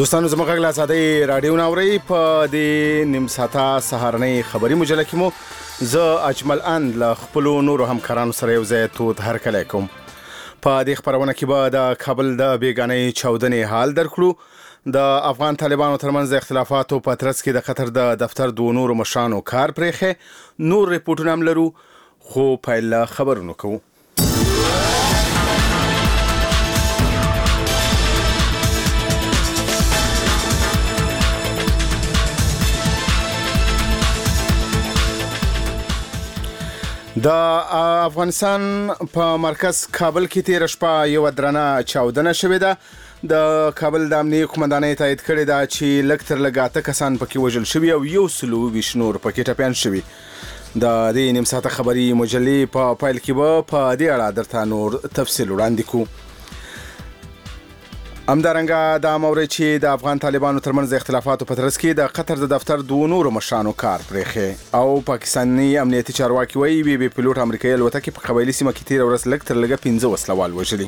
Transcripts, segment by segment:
دوستانو زموږ غږ له آزادۍ راډیو نه اورئ. په دې نیم ساعته سهارنۍ خبري مجله کې مو زه اجمل اند له خپلو نورو همکارانو سره یو ځای تود هرکلی کوم. په دې خپرونه کې به د کابل د بیګانۍ چاودنې حال درکړو، د افغان طالبانو ترمنځ د اختلافاتو په ترڅ کې د قطر د دفتر دوه نورو مشرانو کار پرېښی، نور ریپورټونه هم لرو، خو پیل له خبرونو کوو. د افغانستان په مرکز کابل کې تیر شپه یو درنه چاودنه شوې ده. د کابل د امنیه قومندانۍ تایید کړې ده چې لږ تر لږه 8 کسان پکې وژل شوي او 120 نور پکې ټپیان شوي. د دې نیم ساعته خبري مجلې په پیل کې به په دې اړه درته نور تفصیل وړاندې کوو. همدارنګه دا مورد چې د افغان طالبانو ترمنځ د اختلافاتو په ترڅ کې د قطر د دفتر دوه نورو مشرانو کار پرېښی او پاکستاني امنیتي چارواکي وایي بي پیلوټ امریکایي الوتکې په قبایلي سیمه کې تېره ورځ لږ تر لږه 15 وسلوال وژلي.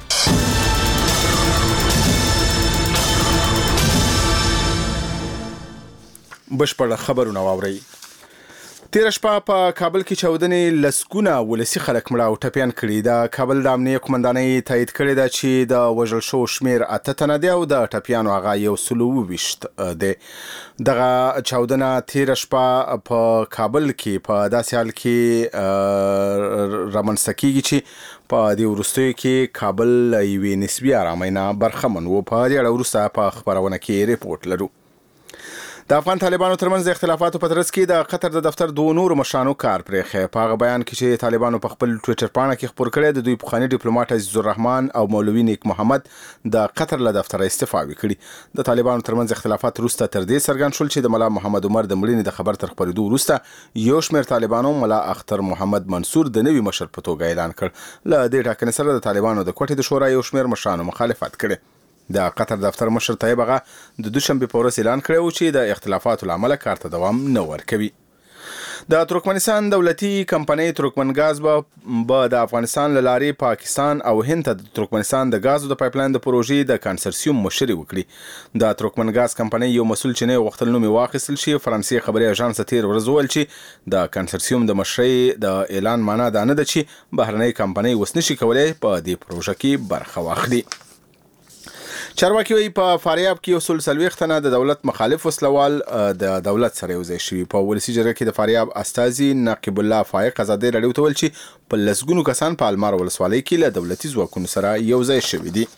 بشپړ خبرونه واورئ. تیر شپه په کابل کې چاودنې لسګونه ولسی خلک مړه او ټپیان کړي. د کابل د امنیه قومندانۍ تایید کړې ده چې د وژل شو شمیر 8 تنه دی او د ټپیانو هغه 120 دی. دغه چاودنه تیر شپه په کابل کې په داسې حال کې رامنځته کیږي چې په دې وروستیو کې کابل یوې نسبي آرامۍ نه برخمن و. په دې اړه وروسته په خبرونه کې ریپورټ لرو. د افغان طالبانو ترمنځ د اختلافاتو په ترڅ کې د قطر د دفتر دوه نورو مشرانو کار پرېښی. په هغه بیان کې چې طالبانو په خپل ټویټر پاڼه کې خپور کړی، د دوی پخوانی ډیپلوماټ عزیز الرحمن او مولوي نیک محمد د قطر له دفتر استعفاوي کړي. د طالبانو ترمنځ اختلافات وروسته تر دې څرګند شول چې د ملا محمد عمر د مړینې د خبر تر خپرېدو وروسته یو شمېر طالبانو ملا اختر محمد منصور د نوي مشر په توګه اعلان کړ. له دې ټاکنې سره د طالبانو د کوټې د شورا یو شمېر مشرانو مخالفت کړي. د قطر دفتر مشر طیب هغه د دوشنبه په ورځ اعلان کړی و چې د اختلافاتو لامل کار ته دوام نه ورکوي. د ترکمنستان دولتي کمپنۍ ترکمنګاز به د افغانستان له لارې پاکستان او هند ته د ترکمنستان د غازو د پایپلاین د پروژې د کنسرسیوم مشري وکړي. د ترکمنګاز کمپنۍ یو مسول چې نه وختل نوم واخیستل شي، فرانسې خبري اژانس تیر ورځ ویل چې د کنسرسیوم د مشري د اعلان معنا دا نه ده چې بهرنۍ کمپنۍ وسنشي کولای په دې پروژه کې برخه واخلي. چارواکي وایي په فاریاب کې 140 تنه د دولت مخالف وسلوال د دولت سره یوځای شوي. په ولسي جرګه کې د فاریاب استازي نقیب الله فایق آزادۍ راډیو ته ویل چې په لسګونو کسان په المار ولسوالۍ کې له دولتي ځواکونو سره یوځای شوي دي.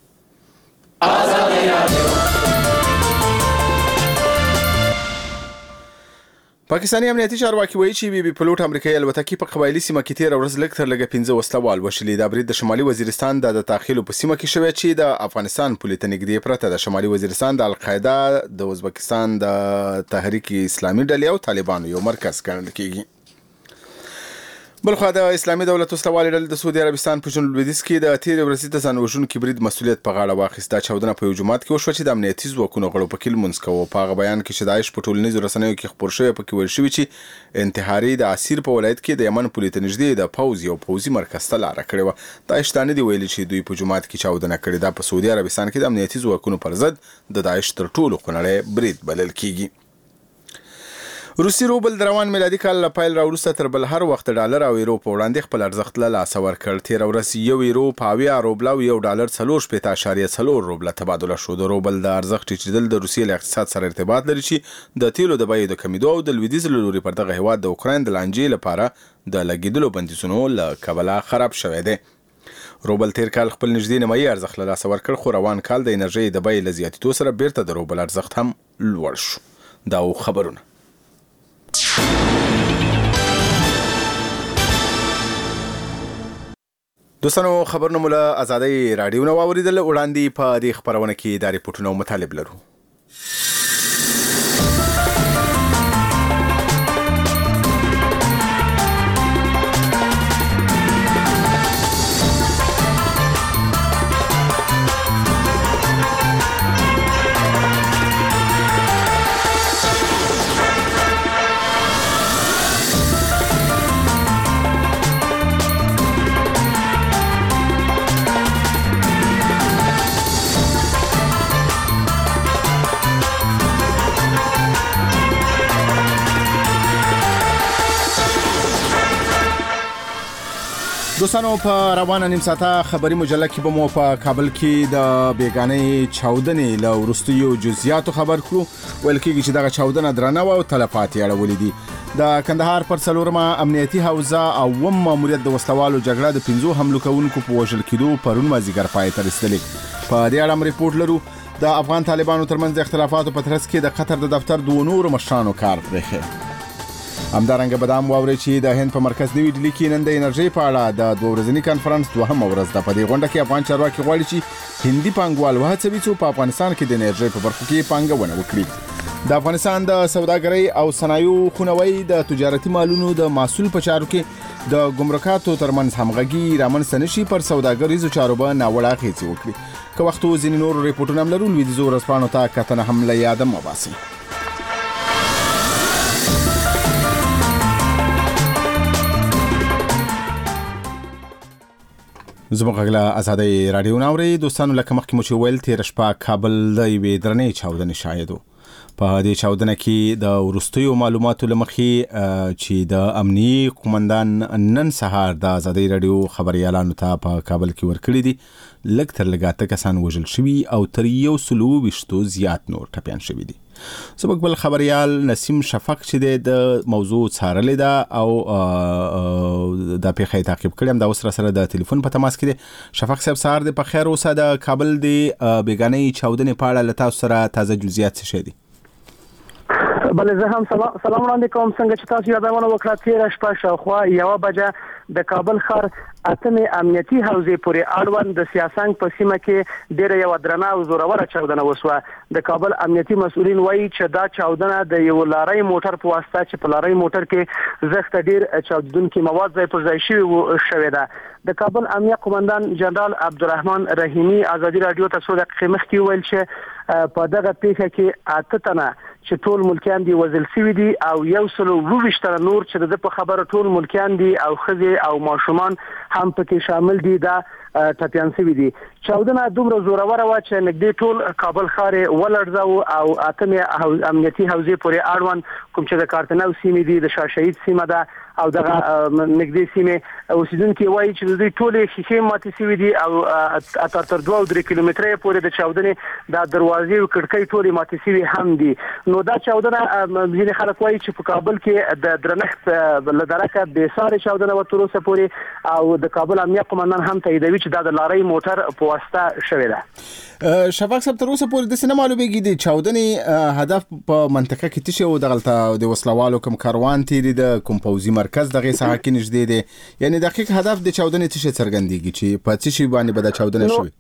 پاکستاني امنیتي چارواکي وایي چې بي پیلوټ امریکایي الوتکې په قبایلي سیمه کې تیر ورځ لږ تر لږه 15 وسلوال وشلي. د برید د شمالي وزیرستان د داخلو په سیمه کې شوی چې د افغانستان پولې ته نږدې پرته د شمالي وزیرستان د القاعده، د ازبکستان د تحریک اسلامي ډلې او طالبانو یو مرکز ګڼل کیږي. بلخوا د اسلامي دولت وسلوالې ډلې د سعودي عربستان په جنوب لویدیځ کې د تیر ورځې د ځان وژونکي برید مسؤلیت په غاړه واخیست. دا چاودنه په یو جومات کې وشوه چې د امنیتي ځواکونو غړو پکې لمونځ کوه. په هغه بیان کې چې داعش په ټولنیزو رسنیو کې خپور شوی پکې ویل شوي چې انتحاري د عسیر په ولایت کې د یمن پولې ته نږدې د پوځ یو پوځي مرکز ته لاره کړې وه. داعش دا نه دي ویلي چې دوی په جومات کې چاودنه کړې. دا په سعودي عربستان کې د امنیتي ځواکونو پر ضد د داعش تر ټولو خونړی برید بلل کیږي. روسي روبل د روان میلادي کال له پیل راوروسته تر بل هر وخت ډالر او یورو په وړاندې خپل ارزښت له لاسه ورکړ. تېره ورځ یو یورو په 80 روبل او یو ډالر 4.4 روبله تبادله شو. د روبل د ارزښت ټیټېدل د روسیې له اقتصاد سره ارتباط لري چې د تیلو د بیې د کمیدو او د لویدیځ له لوري پر دغه هېواد د اوکراین د لانجې لپاره د لګېدلو بندیزونو له کبله خراب شوی دی. روبل تیر کال خپل نږدې نیمایي ارزښت له لاسه ورکړ، خو روان کال د انرژۍ د بیې له زیاتېدو سره بیرته د روبل ارزښت هم لوړ شو. دا خبرونه دوستانو خبرونه مو له آزادۍ راډیو نه واوریدل. وړاندې په دې خبرونه کې دا ریپورټونه مطالب لرو. دوستانو په روانه نیم ساعته خبري مجله کې به مو په کابل کې د بیګانې چاودنې له وروستیو جزئیاتو خبر کړو. ویل کېږي چې دغه چاودنه درنه و او تلفات یې اړولې دي. د کندهار پر څلورمه امنیتي حوزه او ماموریت د وسلوالو جګړه د 5 حملو کوونکو په وژل کېدو پرون مازیګر پای ته رسېدلې. په دې اړه ریپورت لرو. د افغان طالبانو ترمنځ د اختلافاتو په ترڅ کې د قطر د دفتر دوه نور مشرانو کار پرېښی. همدارنګه بدام واوري چې د هند په مرکز نیوي ډیلي کې نن د انرژي په اړه د دوه ورځنی کانفرنس دوهمه ورځ ده. په دې غونډه کې افغان چارواکي غواړي چې هندي پانګوال وهڅوي چې په افغانستان کې د انرژي په برخه کې پانګونه وکړي. د افغانستان د سوداګرۍ او صنایعو خونوي د تجارتي مالونو د محصول په چارو کې د ګمرکاتو ترمنځ همغږي رامنځته نشي پر سوداګریزو چارو به ناوړه اغېزې وکړي. که وخت ځینې نور ریپورتونه هم لرو لویدیځو ورځپاڼو ته کتنه هم له یاده مه باسئ. زموږ غږ آزادۍ رادیو ناوري. دوستانو لکه مخکې مو چې ویل تېره شپه کابل د یوې درنې چاودنې شاهد و. په دې چاودنه کې د وروستیو معلوماتو له مخې چې د امنیي قومندان نن سهار د آزادۍ رادیو خبريالانو ته په کابل کې ورکړي دي لږ تر لږه 8 کسان وژل شوي او تر 120 زیات نور ټپیان شوي دي. زموږ بل خبريال نسیم شفق چې د موضوع څارلې ده او د پیښې تعقیب کړم دا اوس سره د ټلیفون په تماس کې دي. شفق صاحب سهار د په خیر اوسه. د کابل د بیګانې چاودنې په اړه له تاسو سره تازه جزئیات څه دي؟ بله زه هم سلام وړاندې کوم. څنګه چې تاسو یادونه وکړه تېره شپه شاوخوا 1 بجه د کابل ښار اتمې امنیتي حوزې پورې اړوند د سیاسنګ په سیمه کې ډېره یو درنه او زوروره چاودنه وسوه. د کابل امنیتي مسؤلین وایي چې دا چاودنه د یو لارۍ موټر په واسطه چې په لارۍ موټر کې زخته ډېر چاودونکي مواد ځای پر ځای شوي ده. د کابل امنیه قومندان جنرال عبدالرحمن رحیمی آزادي رادیو ته څو دقیقې مخکې وویل چې په دغه پیښه کې 8 تنه چې ټول ملکیان دي وژل شوي دي او 120 تنه نور چې د په خبره ټول ملکیان دي او ښځې او ماشومان هم پکې شامل دي دا ټپیان شوي دي. چاودنه دومره زوروره وه چې نږدې ټول کابل ښار ولړزاوه او اتمې امنیتي حوزې پورې اړوند کوم چې د کارتنو سیمې دي د شاه شهید سیمه ده او دغه نږدې سیمې اوسیدونکي وایي چې دوی ټولې ښیښې ماتې شوي دي او تر 2 او 3 کیلومتره پورې د چاودنې د دروازې او کړکۍ ټولې ماتې شوي هم دي. نو دا چاودنه ځینې خلک وایي چې په کابل کې د درنښت له درکه بېسارې چاودنه وه تر اوسه پورې او د کابل امنیه قومندان هم تاییدوي چې دا د لارۍ موټر په واسطه شوې ده. شفاق صاحب تر اوسه پورې داسې نه معلومیږي د چاودنې هدف په منطقه کې څه شی و؟ دغلته د وسلوالو کوم کاروان تیری د کوم پوځي مرکز دغه ساحه کې نږدې دی، یعنی دقیق هدف د چاودنې څه شی څرګندېږي چې په څه شی باندې به د چاودنه شوې؟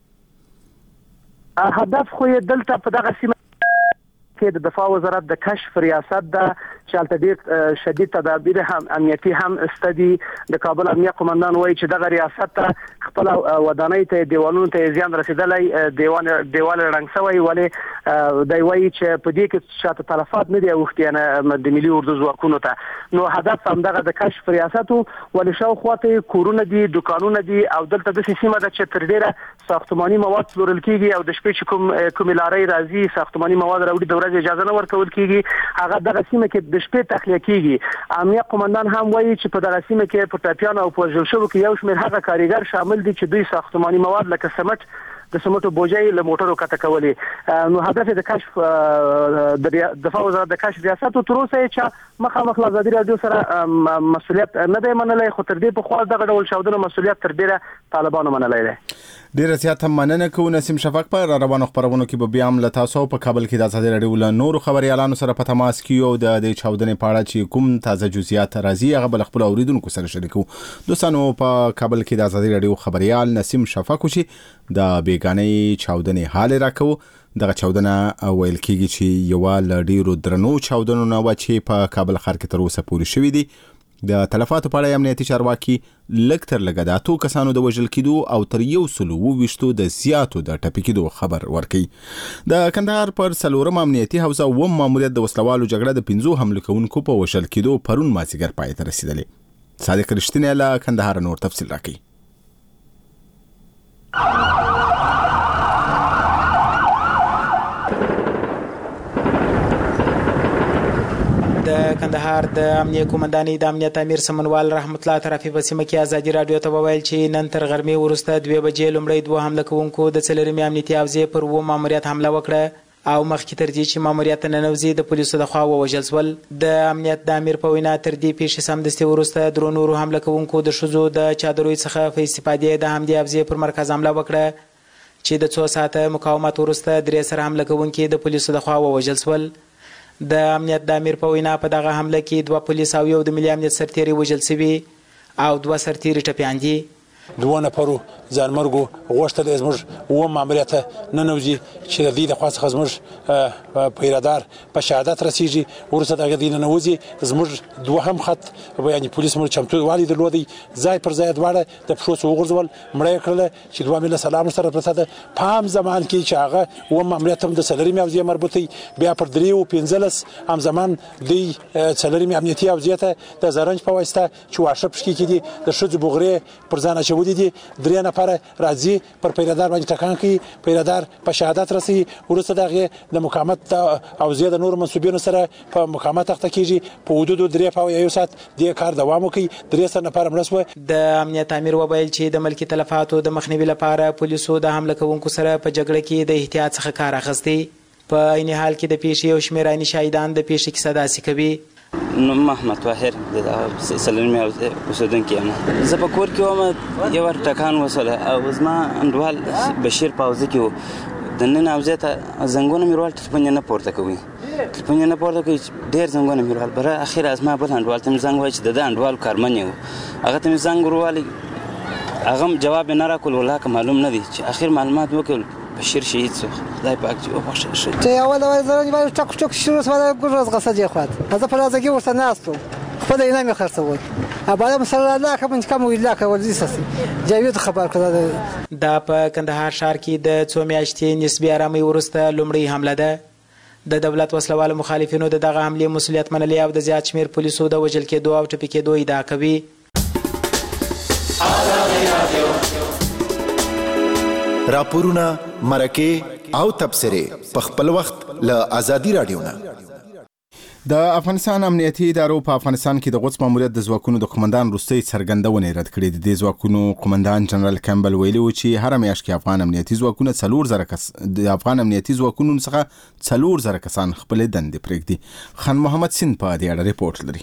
هدف خو یې دلته په دغه سیمه کې د دفاع وزارت د کشف ریاست ده چې هلته ډېر شدید تدابیر هم امنیتي هم استدي. د کابل امنیه قومندان وایي چې دغه ریاست ته خپل ودانۍ ته دیوالونو ته زیان رسیدلی، دیوال رنګ شوی، ولې دی وایي چې په دې کې شاته تلفات نه دي اوښتي یعنې د ملي اردو ځواکونو ته. نو هدف همدغه د کشف ریاست و، ولې شاوخوا ته کورونه دي، دکانونه دي او دلته داسې سیمه ده چې تر ډېره ساختماني مواد پلورل کېږي او د شپې چې کومې لارۍ راځي ساختماني مواد راوړي د ورځې اجازه نه ورکول کېږي، هغه دغه سیمه کې د شپې تخلیه کېږي. امنیه قومندان هم وایي چې په دغه سیمه کې په ټپیانو او په وژل شوو کې یو شمېر هغه کاریګر شامل دي چې دوی ساختماني مواد لکه سمټ د سمټو بوجۍ له موټرو کته کولې. نو هدف د کشف د دفاع وزارت د کشف ریاست تر اوسه چې مخامخ له آزادي رادیو سره مسؤلیت نه دی منلی، خو تر دې پخوا دغه ډول چاودنو مسؤلیت تر ډېره طالبانو منلی دی. ډېره زیات هم مننه کوو نسیم شفق. په روانو خپرونو کې به بیا هم له تاسو په کابل کې د آزادي رادیو له نورو خبريالانو سره په تماس کې یو د چاودنې په اړه چې کوم تازه جزئیات راځي هغه بل خپل اوریدونکو سره شریکو. دوستانو په کابل کې د آزادي رادیو خبريال نسیم شفق چې د بیګانې چاودنې حال راکو. دغه چاودنه ویل کېږي چې یو ل ډیرو درنو چاودنو نه و چې په کابل ښار کې تر اوسه پورې شوې دي. د تلفاتو په اړه امنیتي چارواکي لږ تر لږه د 8 کسانو د وژل کېدو او تر 120 د زیاتو د ټپي کېدو خبر ورکوي. د کندهار پر څلورم امنیتي حوزه و ماموریت د وسلوالو جګړه د 5 حملو کوونکو په وژل کېدو پرون مازیګر پای ته رسېدلې. صادق رښتینی له کندهار نور تفصیل راکوي. د د کندهار د امنیه قومندانۍ د امنیت امیر سمنوال رحمت الله طرفي په سیمه کې ازادي راډیو ته وویل چې نن تر غرمې وروسته 2 بجې لومړی 2 حمله کوونکو د څلورمې امنیتي حوزې پر 2 ماموریت حمله وکړه او مخکې تر دې چې ماموریت ته ننوځي د پولیسو لخوا ووژل شول. د امنیت د امیر په وینا تر دې پیښې سمدستي وروسته درو نورو حمله کوونکو د ښځو د چادروي څخه په استفادې د همدې حوزې پر مرکز حمله وکړه چې د 2 ساعته مقاومت وروسته 3 سره حمله کوونکي د پولیسو لخوا ووژل شول. د امنیت د امیر په وینا په دغه حمله کې 2 پولیس او 1 د ملي امنیت سرتیري وژل شوي او 2 سرتیري ټپیان دي. 2 نفرو ځانمرګو غوښتل زموږ و ماموریت ننوځي چې د دې د خوا څخه زموږ پیرادار په شهادت رسیږي. وروسته دغه دې ننوځي زموږ دوهم خط یعنې پولیس مو چمتووالی درلودی ځای پر ځای دواړه د پښو څخه وغورځول مړه یې کړله چې 2 میله سلام سره پرته ده. په هم زمان کې چې هغه و ماموریت هم د څلورمې حوزې مربوطی بیا پر 3 و 15 هم زمان دوی څلورمې امنیتي حوزې ته د زرنج په واسطه چې واښه پشکې کې دي د ښځو بغرې پر ځان اچولي دي 3 نفره راځي پر پیرادار باندې ټکان کوي پیرادار په شهادت رسي. وروسته دغه د مقاومت حوزې د نورو منسوبینو سره په مقاومت اخته کیږي په حدود 3 ساعت د کار دوام کوي 3 نفره مړه شوه. د امنیت امیر وویل چې د ملکي تلفاتو د مخنیوي لپاره پولیسو د حمله کوونکو سره په جګړه کې د احتیاط څخه کار اخیستی. په عین حال کې د پیښې یو شمېر عیني شاهدان د پیښې کیسه داسې کوي. محمد طاهر د سلمې اوسیدونکی یم. زه په کور کې وم یو ور ټکان وسوله او زما انډوال بشیر په حوزه کې و د نن حوزې ته زنګونه مې ورول ټلیفون یې نه پورته کوي ډېر زنګونه مې ورول بره اخر از ما بل انډوال ته مې زنګ ووایي چې د ده انډوال کارمن یې و هغه ته مې زنګ وروالی هغه جواب یې نه راکړل والله که معلوم نه دی چې اخر معلومات وکړل بشیر شهید شو خدای پاک چې وبخښي شه چې اول زرنج باندې ټک شروع شو ګوز غسه خواط زه په لازم کې ورته ناستو خپل یې نه مې خرڅول ابا مثلا الله کوم کوم ویلا کوي سسي جاوید خبر کړه. دا په کندهار ښار کې د 2 میاشتې نسبي آرامۍ وروسته لومړی حمله ده. د دولت وسلوالو مخالفینو د دغه حملې مسؤلیت منلی او د زیات شمېر پولیسو د وژل کېدو او ټپي کېدو ادعا کوي. راپورونه مرکه او تبصره په خپل وخت له ازادي رادیو نه. د افغانستان امنیتي ادارو په افغانستان کې د غوڅ ماموریت د ځواکونو د قومندان وروستۍ څرګندونې رد کړې دي. د ځواکونو قومندان جنرال کیمبل ویلي و چې هر میاشت کې افغان امنیتي ځواکونه 4,000 کس د افغان امنیتي ځواکونو څخه 4,000 کسان خپل دندې پرېږدي. خان محمد سین په دې اړه ریپورت لري.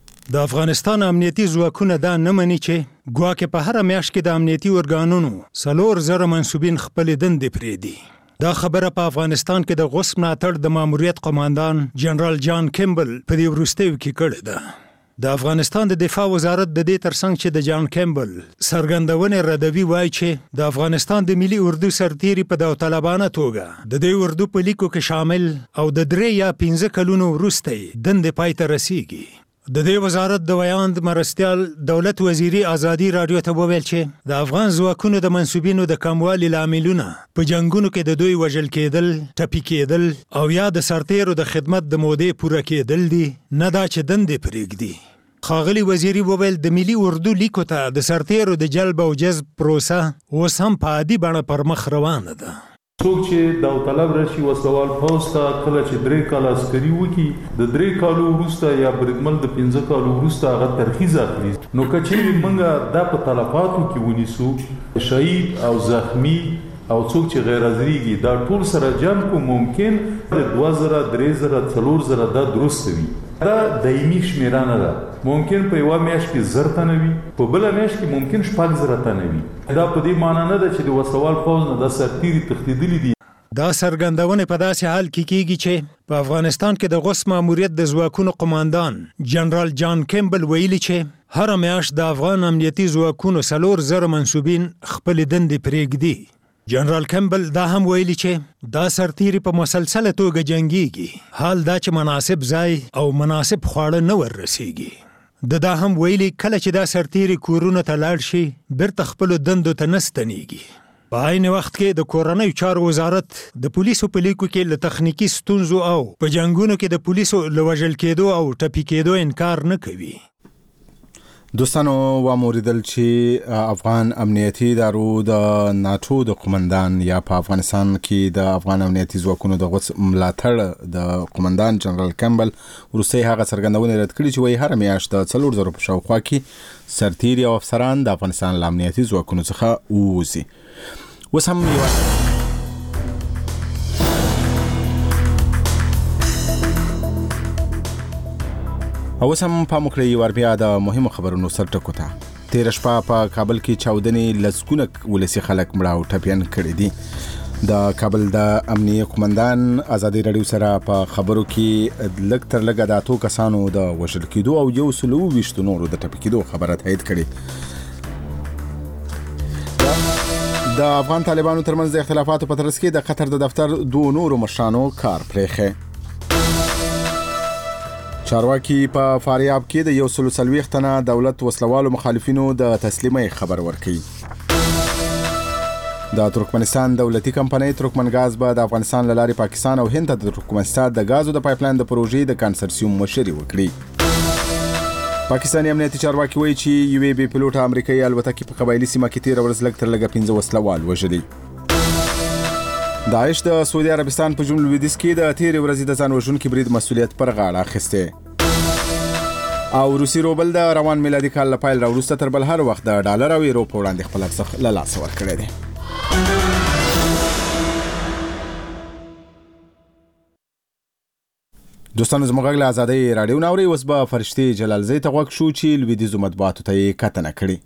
د افغانستان امنیتي ځواکونه دا نه مني چې ګواکې په هر میاشت کې د امنیتي ارګانونو 4,000 منسوبین خپل دندې پرېږدي. دا خبره په افغانستان کې د غوڅ ملاتړ د ماموریت قومندان جنرال جان کیمبل په دې وروستیو کې کړې ده. د افغانستان د دفاع وزارت د دې ترڅنګ چې د جان کیمبل څرګندونې ردوي وایي چې د افغانستان د ملي اردو سرتیري په داوطلبانه توګه د دې اردو په لیکو کې شامل او د 3 یا 15 کلونو وروسته دندې پای ته رسیږي. د دې وزارت د ویاند مرستیال دولت وزیري ازادي رادیو ته وویل چې د افغان ځواکونو د منسوبینو د کموالي لاملونه په جنگونو کې د دوی وژل کېدل، ټپي کېدل او یا د سرتیرو د خدمت د مودې پوره کېدل دي، نه دا چې دندې پرېږدي. ښاغلي وزیري وویل د ملي اردو لیکو ته د سرتیرو د جلب او جذب پروسه اوس هم په عادي بڼه پر مخ روانه ده. څوک چې داوطلب راشي وسلوال پوځ ته کله چې 3 کاله عسکري وکړي د 3 کالو وروسته یا بریدمل د 15 کالو وروسته هغه ترخیص اخلي. نو که چیرې موږ دا په تلفاتو کې ونیسو شهید او زخمی او څوک چې غیر حاضرېږي دا ټول سره جمع کو ممکن د 2,000 3,000 4,000 دا درست وي. دا دایمي شمیرانه ده. ممکن په یو میاشت کې 1,000 تنه وي په بل میاشت کې ممکن 4,000 تنه وي. دا په دې معنی نه ده چې د وسوال پوز نه د سرتیري تښتېدلي دي. دا څرګندونه په داسې حال کې کیږي چې په افغانستان کې د غوث ماموریت د ځواکونو قومندان جنرال جان کیمبل ویلي چې هر میاشت د افغان امنیتي ځواکونو 4,000 منسوبین خپل دندې پرېږدي. جنرال کیمبل دا هم ویلي چې دا سرتیري په مسلسله توګه جنگيږي، حال دا چې مناسب ځای او مناسب خواړه نه ورسیږي. دا هم ویلي کله چې دا سرتیري کورونو ته لاړ شي بیرته خپلو دندو ته نه ستنېږي. په عین وخت کې د کورنیو چارو وزارت د پولیسو په لیکو کې له تخنیکي ستونزو او په جنګونو کې د پولیسو له وژل کېدو او ټپي کېدو انکار نه کوي. دوستانو واموریدل چې افغان امنیتي ادارو د ناتو د قومندان یا په افغانستان کې د افغان امنیتي ځواکونو د ملاتړ د قومندان جنرال کمبل وروسته هغه څرګندونه رد کړې چې وایي هر میاشت د 4,000 په شاوخوا کې سرتیري او افسران د افغانستان له امنیتي ځواکونو څخه ووځي. اوس هم یو اوس هم په مخړی وربیا د مهمو خبرونو سرټکو ته. تیر شپه په کابل کې چاودنې لسګونه ولسی خلک مړه او ټپيان کړي دي. د کابل د امنیه قومندان ازادي رادیو سره په خبرو کې لږ تر لږه د اتو کسانو د وژل کېدو او 120 نورو د ټپي کېدو خبره تایید کړي. د افغان طالبانو ترمنځ د اختلافاتو په ترڅ کې د قطر د دفتر 2 نورو مشرانو کار پرېښی. چارواکي په فاریاب کې د 140 تنه دولت وسلوالو مخالفینو د تسلیمۍ خبر ورکړي. د ترکمنستان دولتي کمپنۍ ترکمنګاز به د افغانستان له لارې پاکستان او هند ته د ترکمنستان د غازو د پایپلاین د پروژې د کنسرسیوم مشري وکړي. پاکستاني امنیتي چارواکي وایي چې یو بي پلوټ امریکایي الوتکې په قبایلي سیمه کې 13 ورځې لږ تر لږه 15 وسلوال وژلي. داعش د سعودي عربستان په جنوب لویدیځ کې د 13 ورځې د ځان وژونکي برید مسؤلیت پر غاړه اخیسته. او روسي روبل د روان میلادي کال له پیل راوروسته تر بل هر وخت د ډالر او یورو په وړاندې خپل ارزښت له لاسه ورکړی دی. دوستانو زموږ غږ له ازادۍ راډیو ناوري اوس به فرشتي جلالزی ته غوږ شو چې لویدیځو مطبوعاتو ته یې کتنه کړې.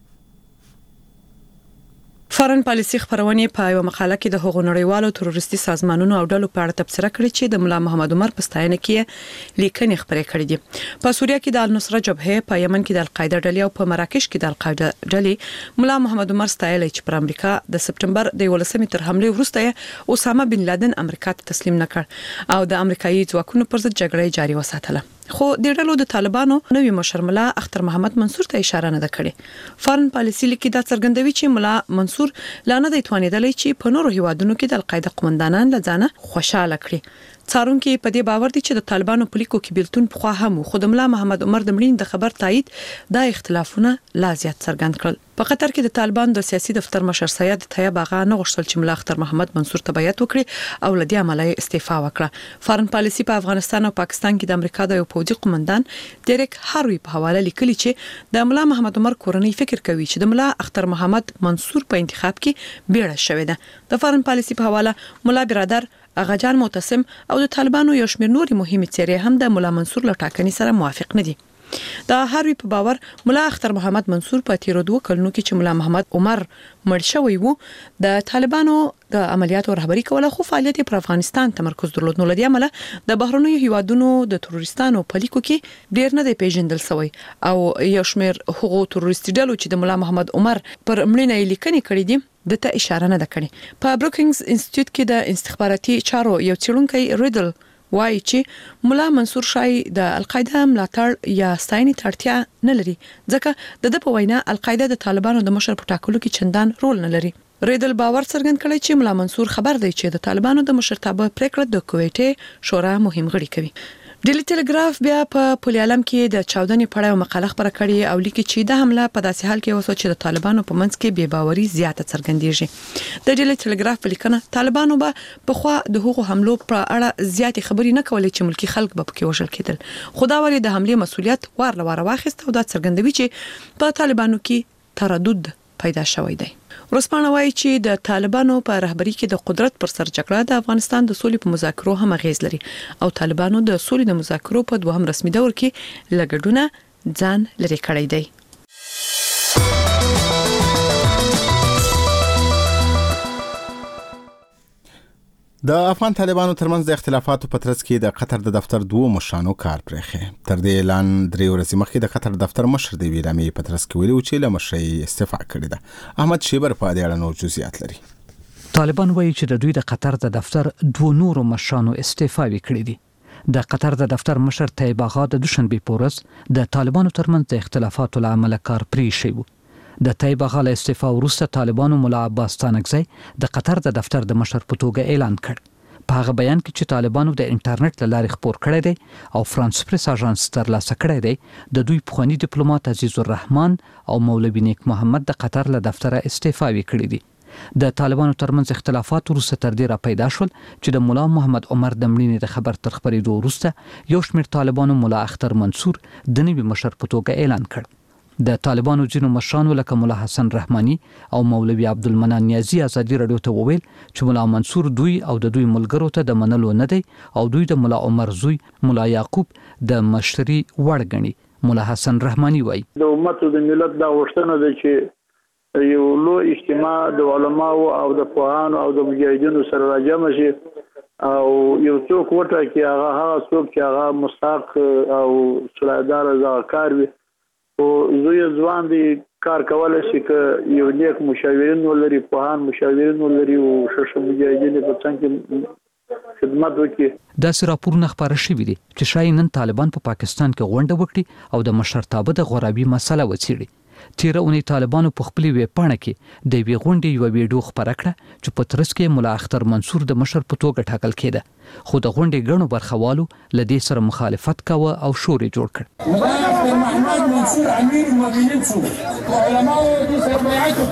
فارن پالیسي خبرونه په یو مقاله کې د هغو نړیوالو تروریستي سازمانونو او ډلو په اړه تبصره کړې چې د مولا محمد عمر په ستاینه کې لیکنې خبرې کړې دي. په سوریه کې د النصره جبهه، په یمن کې د القاعده ډلې او په مراکش کې د القاعده ډلې مولا محمد عمر ستایلی چې پر امریکا د سپټمبر د 11 تر حمله وروسته اسامه بن لادن امریکا ته تسلیم نکړ او د امریکایي ځواکونو پر ضد جګړه جاري وساتله. خو د ډلو د طالبانو نوی مشر مولا اختر محمد منصور ته اشاره نه کړې. فارن پالیسي لیکي دا څرګندوي چې مولا منصور لانه د توانیدلې چې په نورو هیوادونو کې د القاعده قومندانان لزانه خوشاله کړي. څارونکو په دې باور دي چې د طالبانو په لیکو کې بیلتون په خوا هم خود مولا محمد عمر د مړین د خبر تایید د اختلافونه لا زیات څرګند کړل. په قطر کې د طالبان د سیاسي دفتر مشر سید طیب آغا نه غوښتل چې مولا اختر محمد منصور ته بیعت وکړي او لدی عملیه استعفا وکړه. فارن پالیسي په افغانستان او پاکستان کې د امریکا د یو پوځي قومندان ډیرک هاروی په حواله لیکلي چې د مولا محمد عمر کورنۍ فکر کوي چې د مولا اختر محمد منصور په انتخاب کې بیړه شوې ده. د فارن پالیسي په حواله مولا برادر اغاجان معتصم او د طالبانو یو شمېر نوري مهمه څیرې هم د مولا منصور له ټاکنې سره موافق نه دي. د هاروی په باور مولا اختر محمد منصور په تیر 2 کلونو کې چې مولا محمد عمر مړ شوی وو د طالبانو د عملیاتو رهبری کوله، خو فعالیت پر افغانستان تمرکز درلود. نو لدی عمله د بهرنیو هیوادونو د تروریستانو په لیکو کې ډیر نه دی پیژندل شوی او یو شمېر هغو تروریستي ډلو چې د مولا محمد عمر پر مړینې لیکنې کړې دي دته اشاره نه کړې. په بروکینګز انسټیټیوټ کې د استخباراتي چارو یو څېړونکی ریدل وایي چې مولا منصور شای د القاعده ملاتړ یا ستاینې تړتیا نه لري ځکه د په وینا القاعده د طالبانو د مشر په ټاکلو کې چندان رول نه لري. ریدل باور څرګند کړی چې مولا منصور خبر دی چې د طالبانو د مشرتابه پریکړه د کویټه شورا مهم غړي کوي. ډیلی ټلګراف بیا په پولی عالم کې د چاودنې په اړه مقاله خبره کړې او لیکي چې د حمله په داسې حال کې وسو چې د طالبانو په منځ کې بې باوري زیاته څرګندېږي. د ډیلی ټلګراف په لیکنه طالبانو به په خوا د هغو حملو په اړه زیاتې خبرې نه کولې چې ملکی خلک به پکې وژل کېدل. خو دا ولې د حمله مسؤلیت وار واخیست او دا څرګندوي چې په طالبانو کې تردد پیدا شوی دی. ورسپانه وایي چې د طالبانو په رهبری کې د قدرت پر سر جګړه د افغانستان د سولې په مذاکرو هم اغیز لري او طالبانو د سولې د مذاکرو په دوهم رسمي دور کې لګډونه ځان لري کړی دی. د افغان طالبانو ترمنځ د اختلافاتو په ترڅ کې د قطر د دفتر 2 مشرانو کار پرېښی. تر دې اعلان 3 ورځې مخکې د قطر دفتر مشر د ویلامي په ترڅ کې ویلي چې له مشرۍ استعفا کړې ده. احمد شیبر په دې اړه نور جزئیات لري. طالبان وایي چې د دوی د قطر د دفتر 2 نورو مشرانو استعفا وکړې دي. د قطر د دفتر مشر طیب آغا د دوشنبه پورس د طالبانو ترمنځ د اختلافاتو له امله کار پرېښی وو. د طیب آغا له استعفا وروسته طالبانو مولا عباس ستانکزی د قطر د دفتر د مشر په توګه اعلان کړ. په هغه بیان کې چې طالبانو د انټرنیټ لارې خپور کړی دی او فرانس پریس اژانس ترلاسه کړی دی د دوی پخوانی ډیپلوماټ عزیز الرحمن او مولوی نیک محمد د قطر له دفتره استعفاوي کړی دي د طالبانو ترمنځ اختلافات وروسته تر دې را پیدا شول چې د مولا محمد عمر د مړینې د خبر تر خبرېدو وروسته یو شمېر طالبانو مولا اختر منصور د نوي مشر په توګه اعلان کړ د طالبانو ځینو مشرانو لکه مولا حسن رحماني او مولوي عبدالمنان نیازي ازادي رادیو ته وویل چې مولا منصور دوی او د دوی ملګرو ته د منلو نه دی او دوی د مولا عمر زوی مولا یعقوب د مشري وړ ګڼي. مولا حسن رحماني وایي د امت د ملت دا غوښتنه ده چې یو لوی اجتماع د علماو او د پوهانو او د مجاهدینو سره راجمع شي او یو څوک وټاکي هغه څوک چې هغه مستحق او صلاحدار ذاکار وي او زوی ځوان دي کار کولای شي که یو نیک مشاورین ولري پوهان مشاورین ولري او شش مجاهدین په څنګه خدمت وکړي. داسې راپورونه خپاره شوي دي چې شاید نن طالبان په پاکستان کې غونډه وکړي او د مشرتابه د غورابي مسله وڅېړي. تیره اونۍ طالبانو په خپلې ویبپاڼه کې د یوې غونډې یوه ویډیو خپره کړه چې په ترڅ کې مولا اختر منصور د مشر په توګه ټاکل کېده خو د غونډې ګڼو برخوالو له دې سره مخالفت کاوه او شور یې جوړ کړ. مولا اختر محمد منصور امیر المؤمنین شو علماء دې سره بیعت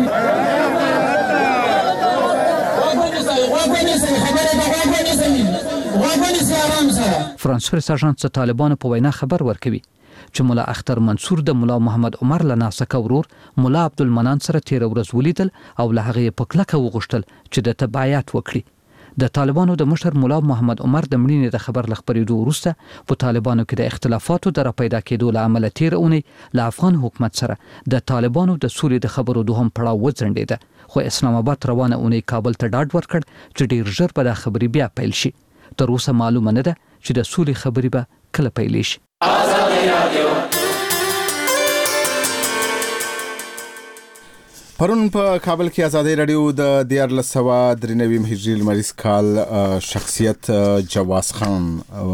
وکړي. فرانس پریس اژانس طالبانو په وینا خبر ورکوي چې مولا اختر منصور د مولا محمد عمر له ناسکه ورور مولا عبدالمنان سره تیر ورځ ولیدل او له هغه په کلکه وغوښتل چې د تبعیت وکړي. د طالبانو د مشر مولا محمد عمر د مړینې د خبر له خبرېدو وروسته په طالبانو کې د اختلافاتو د را پیدا کېدو له امله تیر اونۍ له افغان حکومت سره د طالبانو د سولې د خبرو دوهم پړاو وځنډېده خو اسلام آباد روانه اونۍ کابل ته ډاډ ورکړ چې ډیر ژر به دا خبرې بیا پیل شي. تر اوسه معلومه نه ده چې د سولې خبرې به کله پیلې شي. پرون په کابل کې ازادي رادیو د 1493 هجري لمریز کال شخصیت جواز خان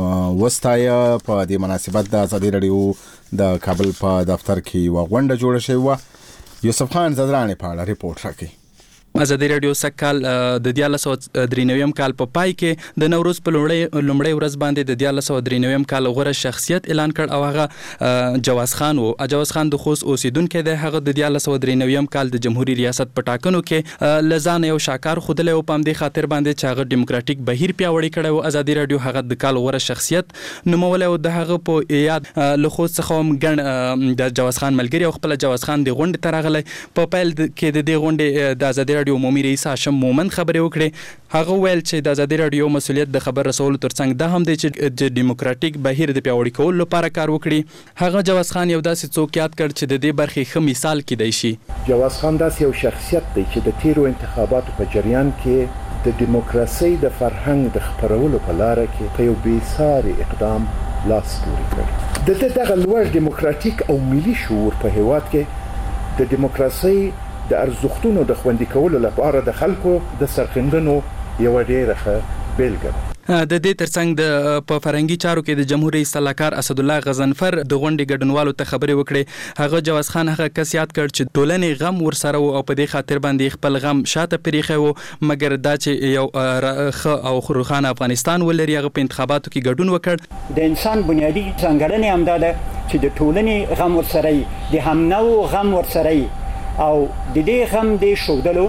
وستایا په دې مناسبت د ازادي رادیو د کابل په دفتر کې وغونډه جوړه شوې و. یوسف خان زدرانی په اړه ریپورت راکړي. ازادي رادیو سکهال د 1493 کال په پای کې د نوروز په لومړۍ ورځ باندې د 1493 کال غوره شخصیت اعلان کړ او هغه جواز خان و. جواز خان د خوست اوسیدونکو دی. هغه د 1493 کال د جمهوریت ریاست په ټاکنو کې لزان یو شاکار خودلې او پام دې خاطر باندې چې هغه دیموکراتیک بهیر پیاوړی کړی او ازادي رادیو هغه د کال غوره شخصیت نومول او د هغه په یاد له خوست څخه هم ګڼ د جواز خان ملګری او خپل جواز خان د غونډې ته راغلی. په پیل کې د دې غونډې د ازادي عمومي رئیس هاشم مومند خبرې وکړې. هغه ویل چې د ازادي رادیو مسؤلیت د خبر رسولو ترڅنګ دا هم دی چې د دیموکراتیک بهیر د پیاوړي کولو لپاره کار وکړي. هغه جواز خان یو داسې څوک یاد کړ چې د دې برخې ښه مثال کېدای شي. جواز خان داسې یو شخصیت دی چې د تیرو انتخاباتو په جریان کې د دیموکراسي د فرهنګ د خپرولو په لار کې په یو بېساري اقدام لاس پورې کړ. د دغه لوړ دیموکراتیک او ملي شعور په هیواد کې د دیموکراسي د ارزښتونو د خوندي کولو لپاره د خلکو د سرښندنو یو ډېره ښه بیلګه ده. د دې ترڅنګ د په فرنګي چارو کې د جمهوریت سلاکار اسد الله غزنفر د غونډې ګډونوالو ته خبرې وکړې. هغه جواز خان هغه کس یاد کړ چې ټولنې غم ورسره او په دې خاطر باندې خپل غم شاته پریخه و مګر دا چې یو ښه او خروخان افغانستان ولري هغه په انتخاباتو کې ګډون وکړ. د انسان بنیادی ځانګړنې هم ده چې د ټولنې غم ورسره د همنو غم ورسره او د دې غم د شودلو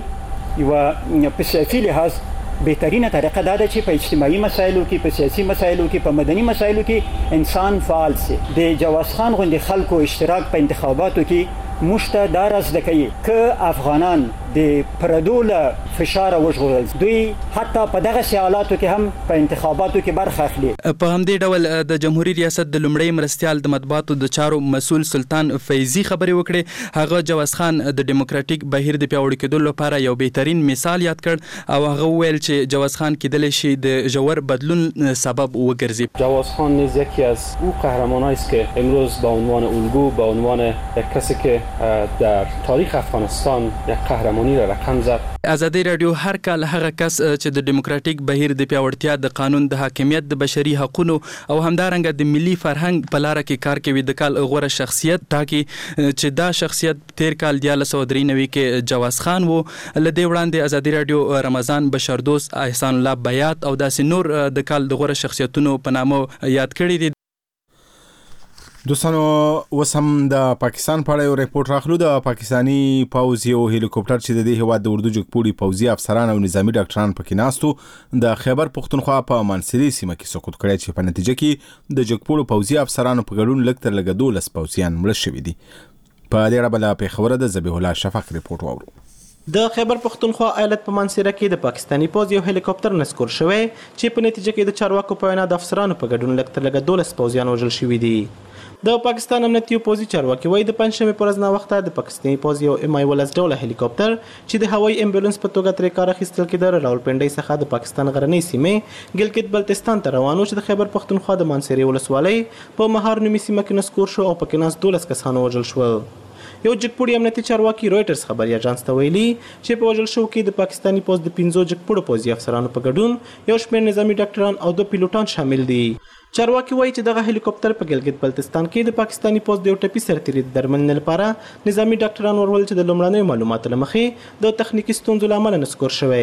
یو په سیاسي لحاظ بهترینه طریقه دا ده چې په اجتماعي مسایلو کې په سیاسي مسایلو کې په مدني مسایلو کې انسان فعال شي. د جواز خان غوندې خلکو اشتراک په انتخاباتو کې مشته دار از دکې که افغانان د پردول فشار وژغورل دوی حتی په دغه حالاتو کې هم په انتخاباتو کې برخه اخلي. په همدې ډول د جمهوریت ریاست د لومړی مرستیال د مطبوعاتو د چارو مسول سلطان فیضی خبرې وکړې. هغه جواز خان د دیموکراتیک بهیر د پیاوړي کېدو لپاره یو بهترین مثال یاد کړ او هغه ویل چې جواز خان کېدلی شي د ژور بدلون سبب وګرځي. جواز خان نیز یکی از او قهرمانایی است که امروز به عنوان الگو به عنوان یک کسی که در تاریخ افغانستان یک قهرمانی را رقم زد. ازادي رادیو هر کال هغه کس چې د دیموکراتیک بهیر د پیاوړتیا د قانون د حاکمیت د بشري حقوقو او همدارنګه د ملي فرهنګ په لار کې کار کوي د کال غوره شخصیت ټاکي چې دا شخصیت تیر کال 1993 کې جواز خان وو. لدې وړاندې ازادي رادیو رمضان بشردوست احسان الله بیات او داسې نور د کال د غوره شخصیتونو په نامه یاد کړی دي. دوستانو وسم د پاکستان په اړه یو ریپورت راخلو. د پاکستانی پوځ یو هلیکوپټر چې د دې هیواد د اردو جګپوړي پوځي افسران او نظامی ډاکټران پکې ناستو د خیبر پختونخوا په منصري سیمه کې سقوط کړی چې په نتیجه کې د جګپوړو پوځي افسرانو په ګډون لږ تر لږه 12 پوځیان مړه شوي دي. په دې اړه بل پیښور د ذبیح الله شفق ریپورت واورو. د خیبر پختونخوا ایالت په منصره کې د پاکستانی پوځ یو هلیکوپټر نسکور شوی چې په نتیجه کې د چارواکو په وینا د افسرانو په ګډون لږ تر لږه 12 پوځیان وژل شوي دي. د پاکستان امنیتي پوځي چارواکي وایي د پنځشنبه پر ورځ ناوخته د پاکستاني پوځ یو MI-12 ډوله هلیکوپټر چې د هوایي امبولانس په توګه ترې کار اخیستل کېده راولپنډۍ څخه د پاکستان غرنۍ سیمې ګلګت بلتستان ته روان و چې د خیبر پختونخوا د منصري ولسوالۍ په مهار نومي سیمه کې نسکور شو او پکې ناست 12 کسان وژل شول. یو جګپوړي امنیتي چارواکي رويټرز خبري اژانس ته ویلي چې په وژل شو کې د پاکستاني پوځ د 15 جګپوړو پوځي افسرانو په ګډون یو شمېر نظامی ډاکټران او 2 پیلوټان شامل دي. چارواکي وایي چې دغه هلیکوپټر په ګلګت بلتستان کې د پاکستاني پوځ د یو ټپي سرتیري د درملنې لپاره نظامی ډاکټران ورول چې د لومړنیو معلوماتو له مخې د تخنیکي ستونزو له امله نسکور شوی.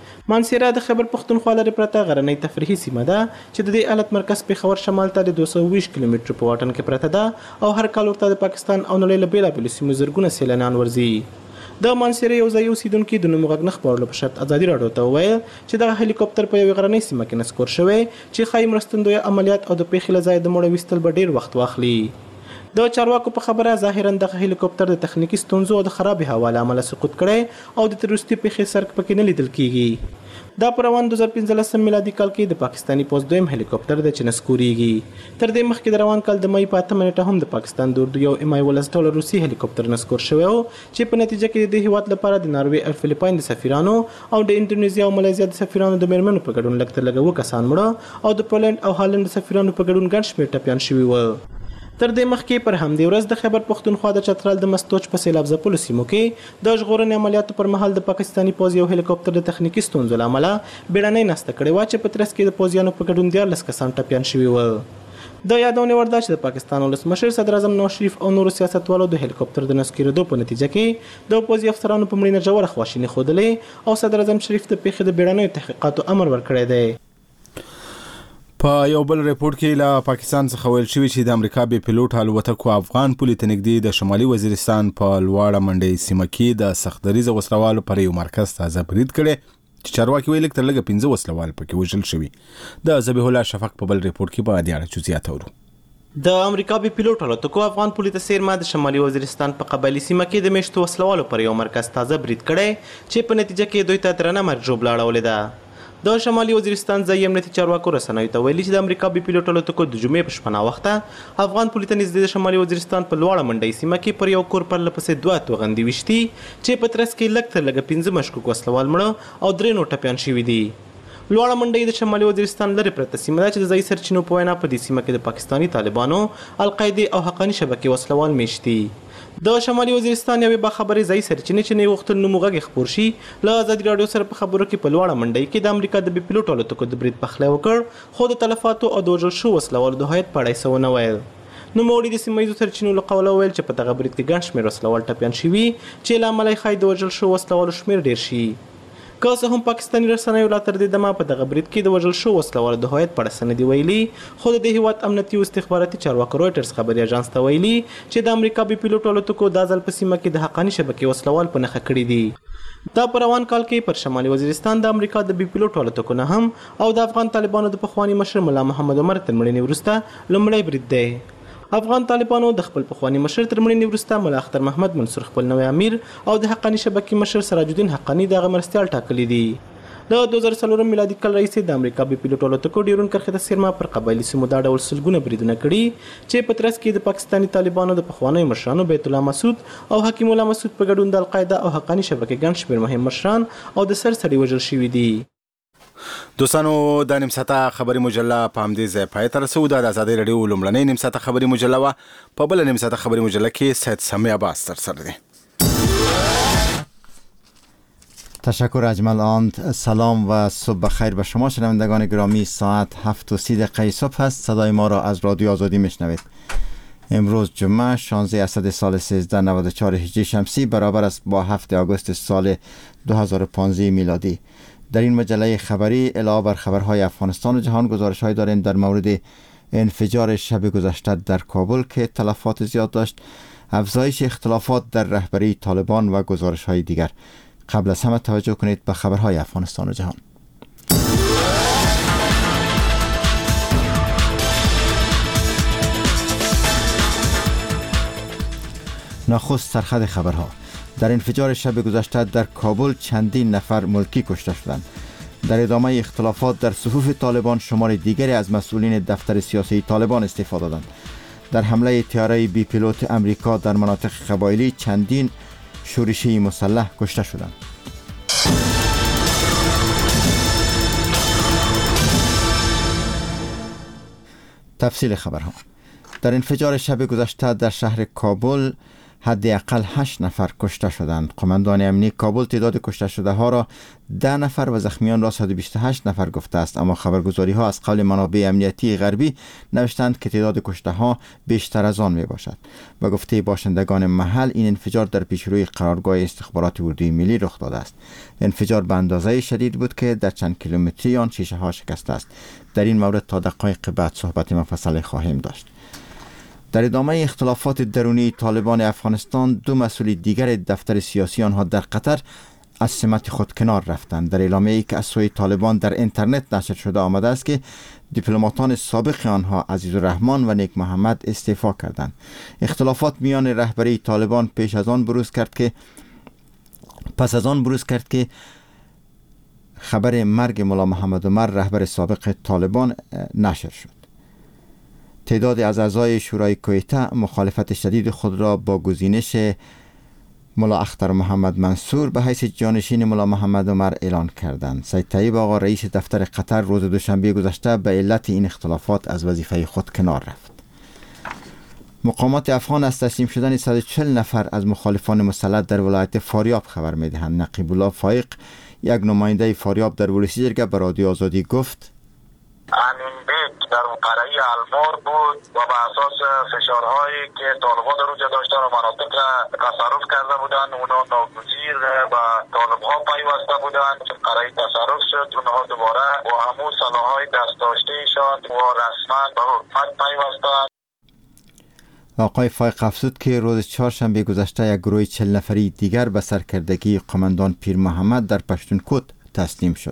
منصره د خیبر پختونخوا لري پرته غرنۍ تفریحي سیمه ده چې د دې ایالت مرکز پیښور شمال ته د 220 کیلومتر په واټن کې پرته ده او هر کال ورته د پاکستان او نړۍ له بیلابېلو سیمو زرګونه سیلانیان ورځي. د منصره یو ځای اوسیدونکو د نوم غږ نه خبرولو په شرط ازادي راډیو ته وویل چې دغه هلیکوپټر په یوه غرنۍ سیمه کې نسکور شوی چې ښایي مرستندویه عملیات او د پیښې له ځایه د مړه ویستل به ډېر وخت واخلي. د چارواکو په خبره ظاهرا دغه هلیکوپټر د تخنیکي ستونزو او د خرابې هوا له امله سقوط کړی او د تروریستي پیښې سرک پکې نه لیدل کیږي. دا په روان 2015 میلادي کال کې د پاکستاني پوځ دویم هلیکوپټر د چې نسکورېږي. تر دې مخکې د روان کال د مئی په 8 نیټه هم د پاکستان د اردو یو MI-12 ډوله روسي هلیکوپټر نسکور شوی و چې په نتیجه کې د هیواد لپاره د ناروې او فلیپاین د سفیرانو او د انډونیزیا او ملایزیا د سفیرانو د میرمنو په ګډون لږ تر لږه 2 کسان مړه او د پولند او هالند د سفیرانو په ګډون ګڼ شمېر ټپیان شوي و. تر دې مخکې پر همدې ورځ د خیبر پختونخوا د چترال د مستوچ په سیلاب ځپلو سیمو کې د ژغورنې عملیاتو پر مهال د پاکستاني پوځ یو هلیکوپټر د تخنیکي ستونزو له امله بیړنۍ ناسته کړې وه چې په ترڅ کې د پوځیانو په ګډون 14 کسان ټپیان شوي ول. د یادونې وړ ده چې د پاکستان ولسمشر صدر اعظم نواز شریف او نورو سیاستوالو د هلیکوپټر د نسکورېدو په نتیجه کې د پوځي افسرانو په مړینه ژوره خواشیني ښودلې او صدر اعظم شریف د پیښې د بیړنیو تحقیقاتو امر ورکړی دی. په یو بل ریپورت کې له پاکستان څخه ویل شوی چې د امریکا بي پيلوټ الوتکو افغان پولې ته نږدې د شمالي وزیرستان په لواړه منډۍ سیمه کې د سختدریزه وسلوالو پر یو مرکز تازه برید کړی چې چارواکي ویل تر لږه 15 وسلوال پکې وژل شوي. د ذبیح الله شفق په بل ریپورت کې په دې اړه جزئیات اورو. د امریکا بي پيلوټ الوتکو افغان پولې ته څیرمه د شمالي وزیرستان په قبایلي سیمه کې د میشتو وسلوالو پر یو مرکز تازه برید کړی چې په نتیجه کې دوی ته درنه مرګ ژوبله اړولې ده. د شمالي وزیرستان ځایي امنیتي چارواکو رسنیو ته ویلي چې د امریکا بي پيلوټ الوتکو د جمعې په شپه ناوخته افغان پولې ته نږدې د شمالي وزیرستان په لواړه منډۍ سیمه کې پر یو کور پرله پسې 2 توغندي ویشتي چې په ترڅ کې لږ تر لږه 15 مشکوک وسلوال مړه او 3 نور ټپیان شوي دي. لواړه منډۍ د شمالي وزیرستان لرې پرته سیمه ده چې د ځایي سرچینو په وینا په دې سیمه کې د پاکستاني طالبانو القاعدې او حقاني شبکې وسلوال میشتي. د شمالي وزیرستان یوې باخبرې ځایي سرچینې چې نه غوښتل نوم غږ خپور شي له ازادي راډیو سره په خبرو کې په لواړه منډۍ کې د امریکا د بي پيلوټ الوتکو د برید پخلی وکړ خو د تلفاتو او د وژل شوو وسلوالو د هویت په اړه څه ونه ویل. نوموړي د سیمه ییزو سرچینو له قوله ویل چې په دغه برید کې ګڼ شمېر وسلوال ټپیان شوي چې له امله یې ښایي د وژل شوو وسلوالو شمېر ډېر شي. که څه هم پاکستاني رسنیو لا تر دې دمه په دغه برید کې د وژل شوو وسلوالو د هویت په اړه څه نه دي ویلي خو د دې هیواد امنیتي او استخباراتي چارواکو رويټرز خبري اژانس ته ویلي چې د امریکا بي پيلوټ الوتکو د ځل په سیمه کې د حقاني شبکې وسلوال په نښه کړي دي. دا په روان کال کې پر شمالي وزیرستان د امریکا د بي پيلوټ الوتکو نه هم او د افغان طالبانو د پخواني مشر ملا محمد عمر تر مړینې وروسته لومړی برید دی. افغان طالبانو د خپل پخوانی مشر تر مړینې وروسته ملا اختر محمد منصور خپل نوی امیر او د حقانی شبکې مشر سراج الدین حقانی دغه مرستیال ټاکلي دي. د 2004 میلادي کال راهیسې د امریکا بي پيلوټ الوتکو ډیرون کرښې ته څیرمه پر قبایلي سیمو دا ډول سلګونه بریدونه کړي چې په ترڅ کې د پاکستاني طالبانو د پخوانیو مشرانو بیت الله مسعود او حکیم الله مسعود په ګډون د القاعده او حقانی شبکې ګڼ شمېر مهم مشران او د سرسړي وژل شوي دي. دوستانو د نیم ساعته خبري مجله په همدې ځای پای ته رسو. د آزادۍ رادیو لومړنۍ نیم ساعته خبري مجله وه. په بله نیم ساعته خبري مجله کې سید سمی عباس تر سره دی. تشکر اجمل آند. سلام و صبح بخیر به شما شنوندگان گرامی. ساعت 7:30 صبح است. صدای ما را از رادیو آزادی میشنوید. امروز جمعه 16 اسد سال 1394 هجری شمسی برابر است با 7 آگوست سال 2015 میلادی. در این مجله خبری علاوه بر خبرهای افغانستان و جهان گزارش‌های داریم در مورد انفجار شب گذشته در کابل که تلفات زیاد داشت، افزایش اختلافات در رهبری طالبان و گزارش‌های دیگر. قبل از همه توجه کنید به خبرهای افغانستان و جهان. نخست سرخط خبرها. در انفجار شب گذشته در کابل چندین نفر ملکی کشته شدند. در ادامه اختلافات در صفوف طالبان شمار دیگری از مسئولین دفتر سیاسی طالبان استعفا دادند. در حمله طیاره بی پیلوت امریکا در مناطق قبایلی چندین شورشی مسلح کشته شدند. تفصیل خبرها. در انفجار شب گذشته در شهر کابل حداقل 8 نفر کشته شدند. قماندان امنیتی کابل تعداد کشته شده ها را 10 نفر و زخمیان را 128 نفر گفته است، اما خبرگزاری ها از قول منابع امنیتی غربی نوشتند که تعداد کشته ها بیشتر از آن می باشد. به گفته باشندگان محل این انفجار در پیشروی قرارگاه استخبارات اردوی ملی رخ داده است. انفجار به اندازه شدید بود که در چند کیلومتری آن شیشه ها شکسته است. در این مورد تا دقایق بعد صحبت مفصل خواهیم داشت. در ادامه اختلافات درونی طالبان افغانستان، دو مسئول دیگر دفتر سیاسی آنها در قطر از سمت خود کنار رفتند. در اعلامیه‌ای که از سوی طالبان در اینترنت نشر شده آمده است که دیپلماتان سابق آنها عزیزالرحمن و نیک محمد استعفا کردند. اختلافات میان رهبری طالبان پس از آن بروز کرد که خبر مرگ ملا محمد عمر رهبر سابق طالبان نشر شد. تعدادی از اعضای شورای کویته مخالفت شدید خود را با گزینش ملا اختر محمد منصور به حیث جانشین ملا محمد عمر اعلان کردند. سید طیب آقا رئیس دفتر قطر روز دوشنبه گذشته به علت این اختلافات از وظیفه خود کنار رفت. مقامات افغان از تسلیم شدن 140 نفر از مخالفان مسلح در ولایت فاریاب خبر می‌دهند. نقیب الله فایق، یک نماینده فاریاب در ولسی جرگه به رادیو آزادی گفت: همین بیت در قرعه المار بود و به اساس فشارهایی که طالبان در اونجا داشتن و مناطق تصرف کرده بودن، اونا ناگزیر به طالبها پیوسته بودن. قرعه تصرف شد، اونها دوباره با همون سلاحهای دست داشته شد و رسما به حکومت پیوستند. آقای فایق افزود که روز چهارشنبه گذشته یک گروه 40 نفری دیگر به سرکردگی قماندان پیر محمد در پشتونکوت تسلیم شد.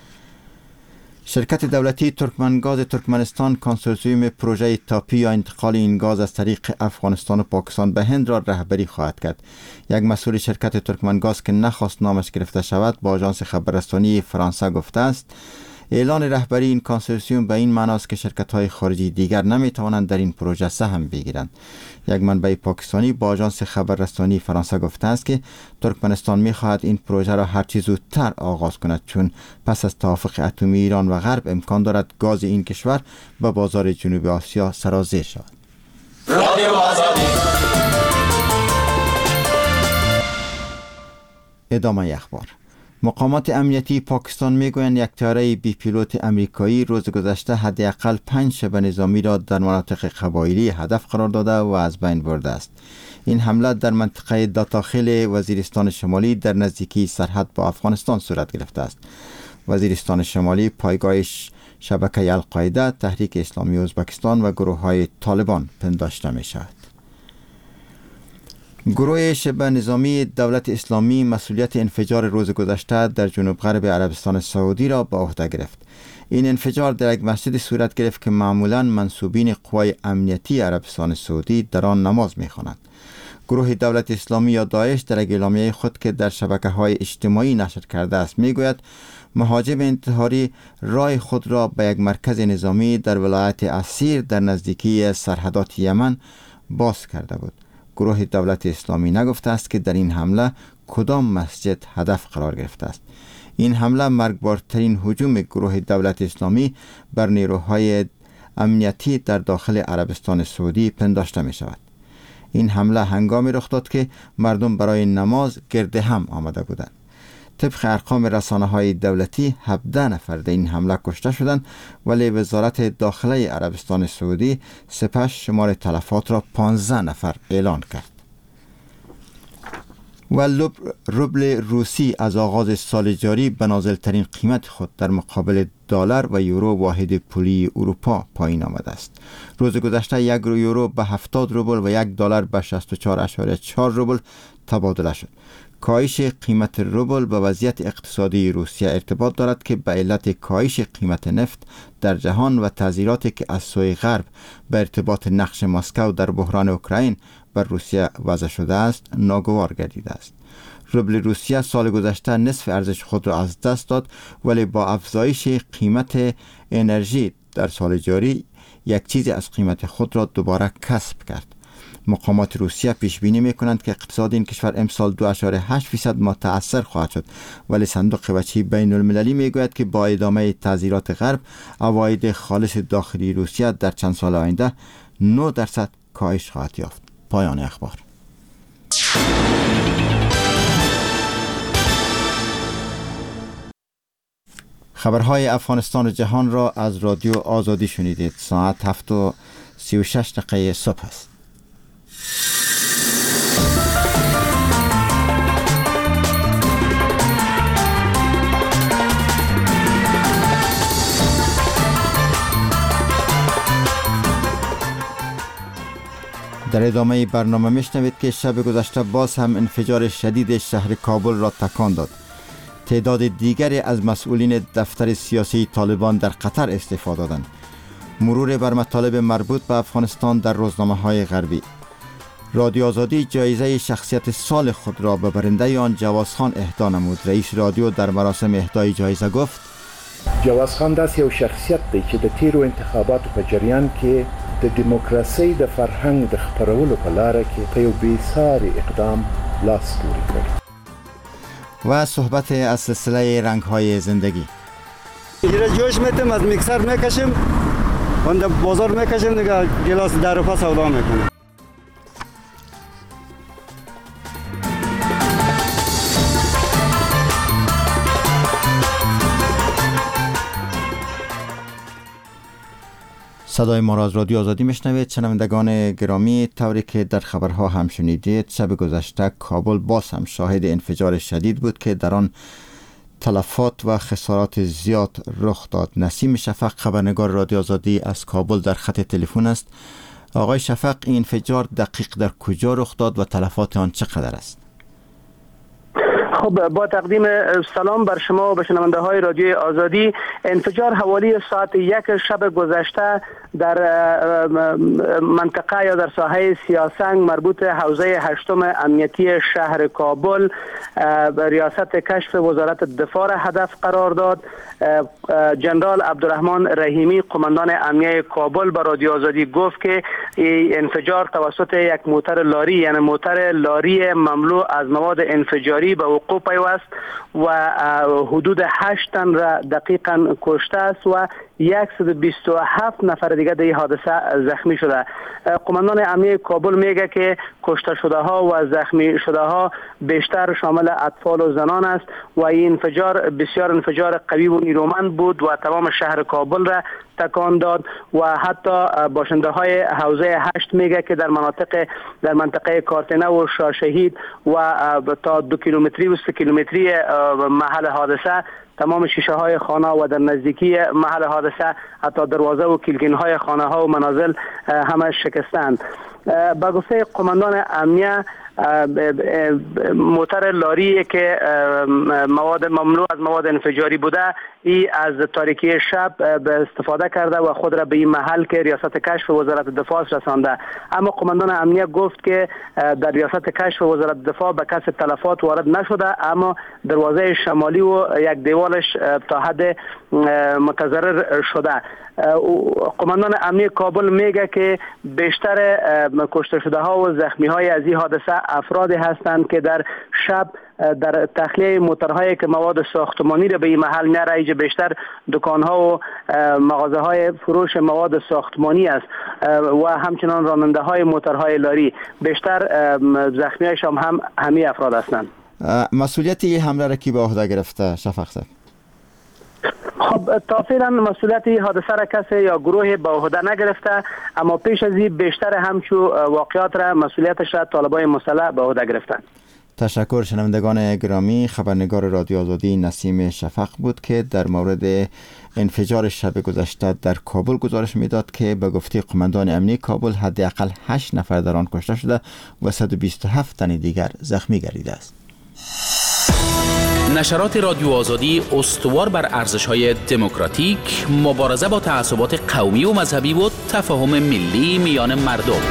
شرکت دولتی ترکمنگاز ترکمنستان کنسورسیوم پروژه تاپی یا انتقال این گاز از طریق افغانستان و پاکستان به هند را رهبری خواهد کرد. یک مسئول شرکت ترکمنگاز که نخواست نامش گرفته شود با آژانس خبررسانی فرانسه گفته است اعلان رهبری این کنسورسیوم به این معنی است که شرکت‌های خارجی دیگر نمی‌توانند در این پروژه سهم بگیرند. یک منبع پاکستانی با آژانس خبررسانی فرانسه گفته است که ترکمنستان می‌خواهد این پروژه را هرچه زودتر آغاز کند، چون پس از توافق اتمی ایران و غرب امکان دارد گاز این کشور به بازار جنوب آسیا سرازیر شود. ادامه اخبار. مقامات امنیتی پاکستان میگویند یک طیاره بی پیلوت امریکایی روز گذشته حداقل 5 شب نظامی را در مناطق قبایلی هدف قرار داده و از بین برده است. این حمله در منطقه داتاخیل وزیرستان شمالی در نزدیکی سرحد با افغانستان صورت گرفته است. وزیرستان شمالی پایگاه شبکه القاعده، تحریک اسلامی ازبکستان و گروه‌های طالبان پنداشته می شود. گروه شبه نظامی دولت اسلامی مسئولیت انفجار روز گذشته در جنوب غرب عربستان سعودی را به عهده گرفت. این انفجار در یک مسجد صورت گرفت که معمولاً منصوبین قوای امنیتی عربستان سعودی در آن نماز می‌خوانند. گروه دولت اسلامی یا داعش در اعلامیه خود که در شبکه‌های اجتماعی نشر کرده است میگوید مهاجم انتحاری راه خود را به یک مرکز نظامی در ولایت اسیر در نزدیکی سرحدات یمن باز کرده بود. گروه دولت اسلامی نگفته است که در این حمله کدام مسجد هدف قرار گرفته است. این حمله مرگبارترین هجوم گروه دولت اسلامی بر نیروهای امنیتی در داخل عربستان سعودی پنداشته می شود. این حمله هنگامی رخ داد که مردم برای نماز گرد هم آمده بودند. طبق ارقام رسانه‌های دولتی 17 نفر در این حمله کشته شدند، ولی وزارت داخله عربستان سعودی سپس شمار تلفات را 15 نفر اعلان کرد. و روبل روسی از آغاز سال جاری به نازلترین قیمت خود در مقابل دلار و یورو واحد پولی اروپا پایین آمده است. روز گذشته 1 یورو به 70 روبل و 1 دلار به 64.4 روبل تبادله شد. کاهش قیمت روبل به وضعیت اقتصادی روسیه ارتباط دارد که به علت کاهش قیمت نفت در جهان و تعذیراتی که از سوی غرب به ارتباط نقش مسکو در بحران اوکراین بر روسیه وضع شده است ناگوار گردیده است. روبل روسیه سال گذشته نصف ارزش خود را از دست داد، ولی با افزایش قیمت انرژی در سال جاری یک چیزی از قیمت خود را دوباره کسب کرد. مقامات روسیه پیش بینی می‌کنند که اقتصاد این کشور امسال 2.8% متأثر خواهد شد، ولی صندوق بچه بین المللی میگوید که با ادامه تعذیرات غرب عواید خالص داخلی روسیه در چند سال آینده 9% کاهش خواهد یافت. پایان اخبار. خبرهای افغانستان و جهان را از رادیو آزادی شنیدید. ساعت 7:36 صبح است. در ادامه برنامه میشنوید که شب گذشته باز هم انفجار شدید شهر کابل را تکان داد. تعداد دیگری از مسئولین دفتر سیاسی طالبان در قطر استعفا دادند. مرور بر مطالب مربوط به افغانستان در روزنامه‌های غربی. رادیو آزادی جایزه شخصیت سال خود را به برنده آن جوازخان اهدا نمود. رئیس رادیو در مراسم اهدای جایزه گفت: جوازخان داسې یو شخصیت دی چې د تیرو انتخاباتو په جریان کې د دیموکراسۍ د فرهنګ د خپرولو په لاره کې په یو بېساري اقدام لاس پورې کړ. و صحبت از سلسله رنگ‌های زندگی. ایره جوش میتیم از میکسر میکشیم و در بازار میکشیم دیگه گلاس در و پا سودا میکنیم. صدای ما را از رادیو آزادی میشنوید. شنوندگان گرامی، طوری که در خبرها هم شنیدید، شب گذشته کابل باز هم شاهد انفجار شدید بود که در آن تلفات و خسارات زیاد رخ داد. نسیم شفق، خبرنگار رادیو آزادی از کابل، در خط تلفن است. آقای شفق، این انفجار دقیق در کجا رخ داد و تلفات آن چقدر است؟ خب، با تقدیم سلام بر شما و به شنونده های رادیو آزادی. انفجار حوالی ساعت 1 شب گذشته در منطقه یا در ساحه سیاسنگ مربوط حوزه 8 امنیتی شهر کابل ریاست کشف وزارت دفاع را هدف قرار داد. جنرال عبدالرحمن رحیمی، قماندان امنیه کابل، با رادیو آزادی گفت که این انفجار توسط یک موتر لاری، یعنی موتر لاری مملو از مواد انفجاری به وقوع پیوست و حدود 8 تن را دقیقاً کشته است و 127 نفر دیگر در این حادثه زخمی شده. قماندان امنیه کابل میگه که کشته شده ها و زخمی شده ها بیشتر شامل اطفال و زنان است و این انفجار بسیار انفجار قوی و نیرومند بود و تمام شهر کابل را تکان داد و حتی باشنده های حوزه 8 میگه که در منطقه کارتنه و شاهشهید و تا 2 کیلومتری و 3 کیلومتری محل حادثه تمام شیشه های خانه و در نزدیکی محل حادثه حتی دروازه و کلگین های خانه ها و منازل همه شکستند. با گفته قماندان امنیه، موتر لاری که مواد ممنوع از مواد انفجاری بوده، ای از تاریکی شب به استفاده کرده و خود را به این محل که ریاست کشف وزارت دفاع رسانده. اما قماندان امنیه گفت که در ریاست کشف وزارت دفاع به کسی تلفات وارد نشده، اما دروازه شمالی و یک دیوالش تا حد متضرر شده. قماندان امنیه کابل میگه که بیشتر کشته شده ها و زخمی های از این حادثه افرادی هستند که در شب در تخلیه موتورهایی که مواد ساختمانی را به این محل میاره، که بیشتر دکان‌ها و مغازه‌های فروش مواد ساختمانی است و همچنان راننده‌های موتورهای لاری. بیشتر زخمی‌هایش هم همین افراد هستند. مسئولیت این حمله را کی به عهده گرفته شفق صاحب؟ خب تا فعلا مسئولیت این حادثه را کسی یا گروه به عهده نگرفته، اما پیش از این بیشتر همچو واقعات را مسئولیتش را طالبان مسلح به عهده گرفتند. تشکر. شنوندگان گرامی، خبرنگار رادیو آزادی نسیم شفق بود که در مورد انفجار شب گذشته در کابل گزارش میداد که به گفته قماندان امنیتی کابل حداقل 8 نفر در آن کشته شده و 127 تن دیگر زخمی گردیده است. نشرات رادیو آزادی استوار بر ارزش‌های دموکراتیک، مبارزه با تعصبات قومی و مذهبی و تفاهم ملی میان مردم.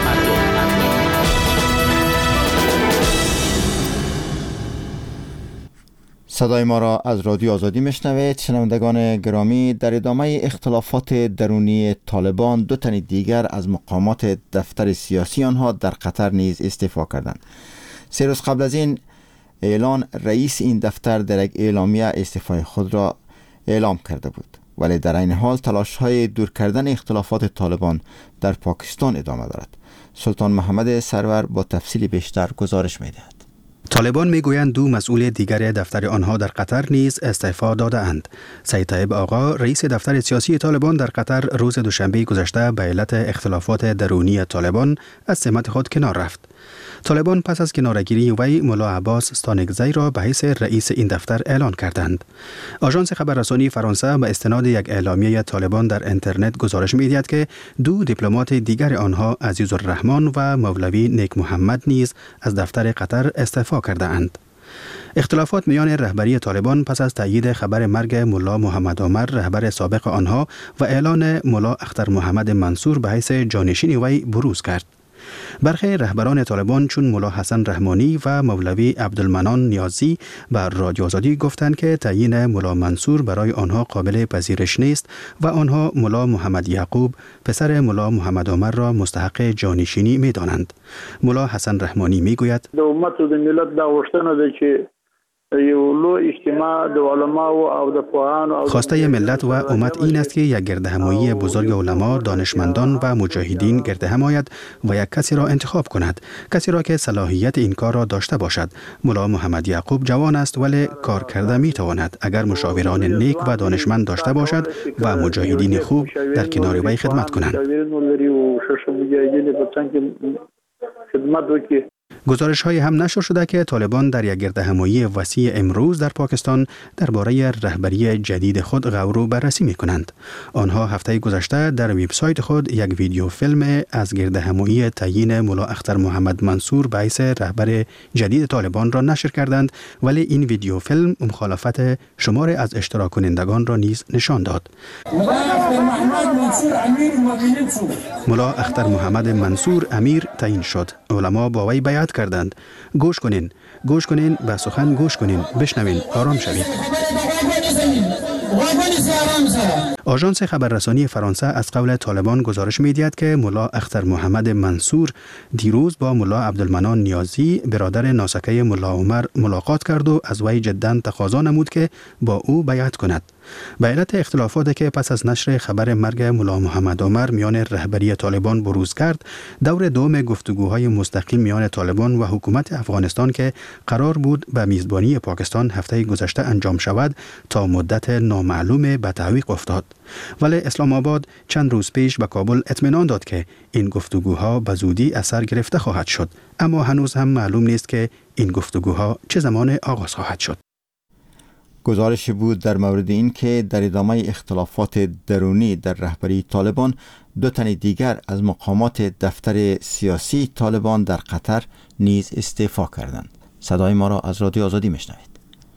صدای ما را از رادیو آزادی میشنوید. شنوندگان گرامی، در ادامه اختلافات درونی طالبان 2 تن دیگر از مقامات دفتر سیاسی آنها در قطر نیز استعفا کردند. 3 روز قبل از این اعلان رئیس این دفتر در یک اعلامیه استعفای خود را اعلام کرده بود، ولی در این حال تلاش‌های دور کردن اختلافات طالبان در پاکستان ادامه دارد. سلطان محمد سرور با تفصیل بیشتر گزارش می‌دهد. طالبان میگویند 2 مسئول دیگر دفتر آنها در قطر نیز استعفا داده‌اند. سید طیب آقا رئیس دفتر سیاسی طالبان در قطر روز دوشنبه گذشته به علت اختلافات درونی طالبان از سمت خود کنار رفت. طالبان پس از کنارگیری وی ملا عباس ستانکزی را به حیث رئیس این دفتر اعلان کردند. آژانس خبررسانی فرانسه به استناد یک اعلامیه طالبان در اینترنت گزارش می‌دهد که 2 دیپلمات دیگر آنها عزیزالرحمن و مولوی نیک محمد نیز از دفتر قطر استعفا کرده اند. اختلافات میان رهبری طالبان پس از تایید خبر مرگ ملا محمد عمر رهبر سابق آنها و اعلان ملا اختر محمد منصور به حیث جانشین وی بروز کرد. برخی رهبران طالبان چون ملا حسن رحمانی و مولوی عبدالمنان نیازی بر رادیو آزادی گفتند که تعیین ملا منصور برای آنها قابل پذیرش نیست و آنها ملا محمد یعقوب پسر ملا محمد عمر را مستحق جانشینی می دانند. ملا حسن رحمانی می گوید د امت و د ملت دا غوښتنه ده چې یو لوی اجتماع د علما و د پوهانو خواسته ملت و امت این است که یک گردهمایی بزرگ علما، دانشمندان و مجاهدین گردهم آید و یک کسی را انتخاب کند، کسی را که صلاحیت این کار را داشته باشد. ملا محمد یعقوب جوان است ولی کار کرده می تواند اگر مشاوران نیک و دانشمند داشته باشد و مجاهدین خوب در کنار وی خدمت کنند. گزارش های هم نشر شده که طالبان در یک گردهمایی وسیع امروز در پاکستان درباره رهبری جدید خود غور و بررسی می کنند. آنها هفته گذشته در وبسایت خود یک ویدیو فیلم از گردهمایی تعیین ملا اختر محمد منصور به حیث رهبر جدید طالبان را نشر کردند، ولی این ویدیو فیلم مخالفت شمار از اشتراک کنندگان را نیز نشان داد. ملا اختر محمد منصور امیر تعیین شد. علما با وی بیعت کردند. گوش کنین به سخن گوش کنین، بشنوین، آرام شوید. آژانس خبررسانی فرانسه از قول طالبان گزارش می‌دهد که ملا اختر محمد منصور دیروز با ملا عبدالمنان نیازی برادر ناسکه ملا عمر ملاقات کرد و از وی جداً تقاضا نمود که با او بیعت کند. به علت اختلافاتی که پس از نشر خبر مرگ ملا محمد عمر میان رهبری طالبان بروز کرد، دور دوم گفتگوهای مستقیم میان طالبان و حکومت افغانستان که قرار بود به میزبانی پاکستان هفته گذشته انجام شود تا مدت نامعلوم به تعویق افتاد. ولی اسلام آباد چند روز پیش به کابل اطمینان داد که این گفتگوها به زودی اثر گرفته خواهد شد، اما هنوز هم معلوم نیست که این گفتگوها چه زمان آغاز خواهد شد. گزارشی بود در مورد این که در ادامه اختلافات درونی در رهبری طالبان 2 تن دیگر از مقامات دفتر سیاسی طالبان در قطر نیز استعفا کردند. صدای ما را از رادیو آزادی میشنوید.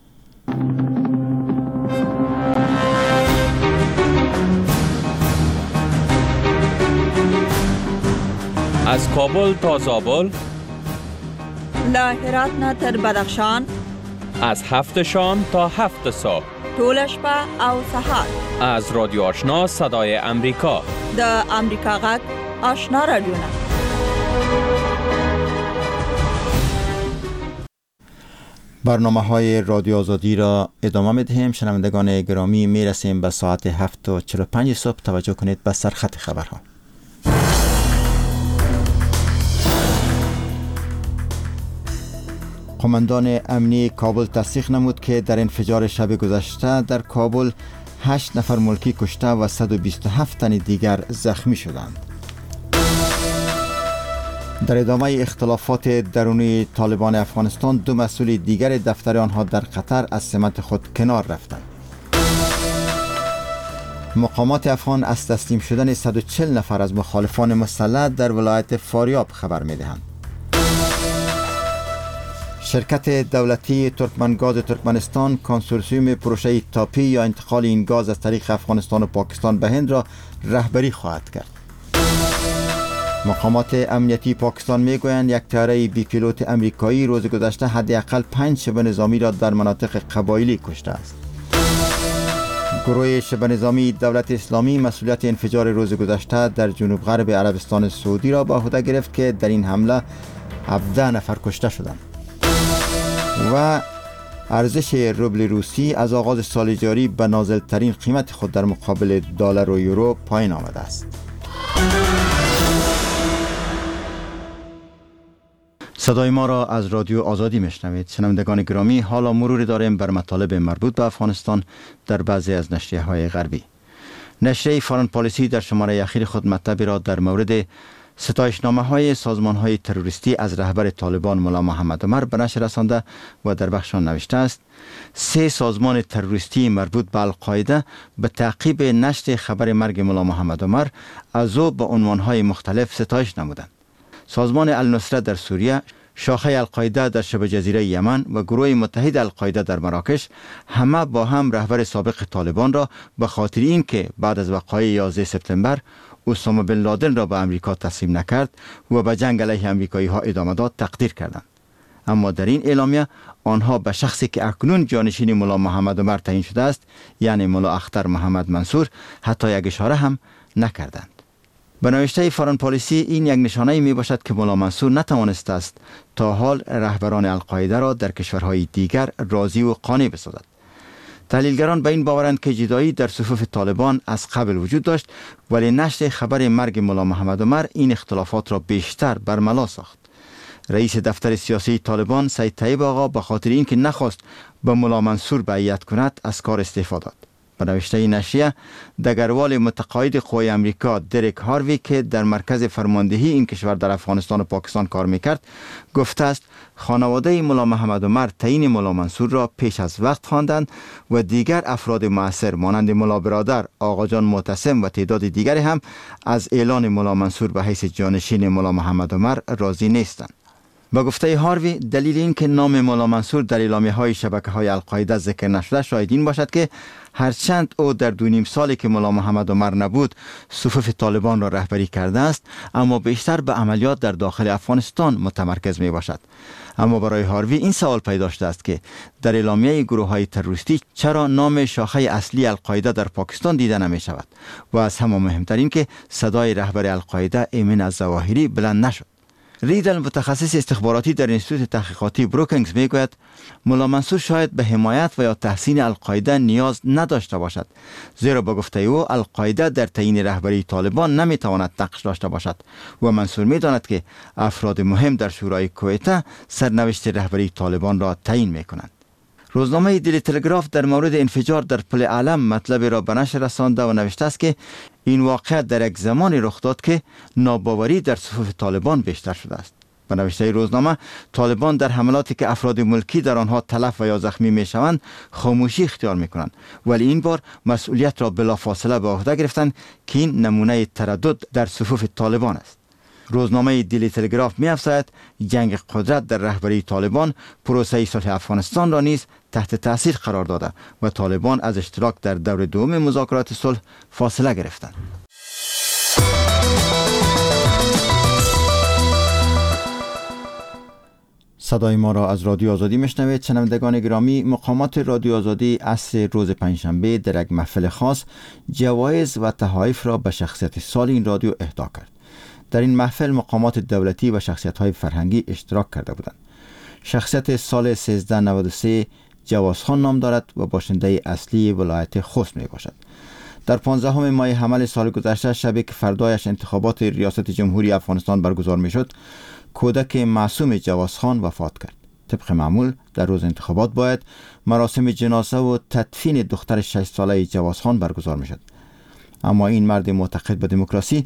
از کابل تا زابل، له هرات نه تر بدخشان، از 7 شام تا 7 صبح، ټول شپه او سهار، از رادیو آشنا صدای امریکا، د امریکا غږ آشنا رادیو. برنامه‌های رادیو آزادی را ادامه می‌دهیم. شنوندگان گرامی، میرسیم به ساعت 7:45 صبح. توجه کنید به سرخط خبرها. قماندان امنی کابل تصدیق نمود که در انفجار شب گذشته در کابل 8 نفر ملکی کشته و 127 تن دیگر زخمی شدند. در ادامه اختلافات درونی طالبان افغانستان، 2 مسئول دیگر دفتر آنها در قطر از سمت خود کنار رفتند. مقامات افغان از تسلیم شدن 140 نفر از مخالفان مسلح در ولایت فاریاب خبر می‌دهند. شرکت دولتی ترکمنگاز ترکمنستان کنسورسیوم پروژه تاپی یا انتقال این گاز از طریق افغانستان و پاکستان به هند را رهبری خواهد کرد. مقامات امنیتی پاکستان میگویند یک طیاره بی پیلوت امریکایی روز گذشته حداقل 5 شبه نظامی را در مناطق قبایلی کشته است. گروه شبه نظامی دولت اسلامی مسئولیت انفجار روز گذشته در جنوب غرب عربستان سعودی را به عهده گرفت که در این حمله 17 نفر کشته شدند. و ارزش روبل روسی از آغاز سال جاری به نازلترین قیمت خود در مقابل دلار و یورو پایین آمده است. صدای ما را از رادیو آزادی میشنوید. شنوندگان گرامی، حالا مروری داریم بر مطالب مربوط به افغانستان در بعضی از نشریه‌های غربی. نشریه فارن پالیسی در شماره اخیر خود مطلبی را در مورد ستایشنامه‌های سازمان‌های تروریستی از رهبر طالبان ملا محمد عمر به نشر رسانده و در بخش آن نوشته است: 3 سازمان تروریستی مربوط به القاعده به تعقیب نشر خبر مرگ ملا محمد عمر از او به عنوان‌های مختلف ستایش نمودند. سازمان النصرت در سوریه، شاخه القاعده در شبه جزیره یمن و گروه متحد القاعده در مراکش همه با هم رهبر سابق طالبان را به خاطر اینکه بعد از وقایع 11 سپتامبر اسامه بن لادن را به امریکا تسلیم نکرد و به جنگ علیه امریکایی ها ادامه داد تقدیر کردند. اما در این اعلامیه آنها به شخصی که اکنون جانشین ملا محمد عمر تعیین شده است، یعنی ملا اختر محمد منصور، حتی یک اشاره هم نکردند. به نوشته فارن پالیسی این یک نشانه می باشد که ملا منصور نتوانسته است تا حال رهبران القاعده را در کشورهای دیگر راضی و قانع بسازد. تحلیلگران به این باورند که جدایی در صفوف طالبان از قبل وجود داشت، ولی نشر خبر مرگ ملا محمد عمر این اختلافات را بیشتر برملا ساخت. رئیس دفتر سیاسی طالبان سید طیب آقا به خاطر اینکه نخواست به ملا منصور بیعت کند از کار استعفا داد. به نوشته نشریه، دگروال متقاعد قوای امریکا دریک هاروی که در مرکز فرماندهی این کشور در افغانستان و پاکستان کار میکرد گفته است خانواده ملا محمد عمر تعیین ملا منصور را پیش از وقت خواندند و دیگر افراد مؤثر مانند ملا برادر، آقا جان معتصم و تعداد دیگری هم از اعلان ملا منصور به حیث جانشین ملا محمد عمر راضی نیستند. با گفته هاروی، دلیل این که نام ملا منصور در اعلامیه‌های شبکه‌های القاعده ذکر نشده شاید این باشد که هرچند او در 2.5 سالی که ملا محمد عمر نبود صفوف طالبان را رهبری کرده است، اما بیشتر به عملیات در داخل افغانستان متمرکز می باشد. اما برای هاروی این سوال پیدا شده است که در اعلامیه گروه‌های تروریستی چرا نام شاخه اصلی القاعده در پاکستان دیده نمی شود و از همه مهمتر این که صدای رهبر القاعده ایمن الظواهری بلند نشد. ریدل، متخصص استخباراتی در انستیتوت تحقیقاتی بروکینگز، میگوید ملا منصور شاید به حمایت و یا تحسین القاعده نیاز نداشته باشد، زیرا با گفته او القاعده در تعیین رهبری طالبان نمیتواند نقش داشته باشد و منصور میداند که افراد مهم در شورای کویته سرنوشت رهبری طالبان را تعیین میکنند. روزنامه دیلی تلگراف در مورد انفجار در پل علم مطلب را به نشر رسانده و نوشته است که این واقعه در یک زمانی رخ داد که ناباوری در صفوف طالبان بیشتر شده است. به نوشته روزنامه، طالبان در حملاتی که افراد ملکی در آنها تلف و یا زخمی می شوند خاموشی اختیار می کنند، ولی این بار مسئولیت را بلافاصله به عهده گرفتند که این نمونه تردد در صفوف طالبان است. روزنامه دیلی تلگراف می افزاید جنگ قدرت در رهبری طالبان پروسه صلح افغانستان را نیز تحت تاثیر قرار داده و طالبان از اشتراک در دور دوم مذاکرات صلح فاصله گرفتند. صدای ما را از رادیو آزادی میشنوید. شنوندگان گرامی، مقامات رادیو آزادی عصر روز پنجشنبه در یک محفل خاص جوایز و تحایف را به شخصیت سال این رادیو اهدا کرد. در این محفل مقامات دولتی و شخصیت‌های فرهنگی اشتراک کرده بودند. شخصیت سال 1393 جواز خان نام دارد و باشنده اصلی ولایت خوست می باشد. در 15 ماه حمل سال گذشته، شبی که فردایش انتخابات ریاست جمهوری افغانستان برگزار می شد، کودک معصوم جواز خان وفات کرد. طبق معمول در روز انتخابات باید مراسم جنازه و تدفین دختر 6 ساله جواز خان برگزار می شد. اما این مرد معتقد به دموکراسی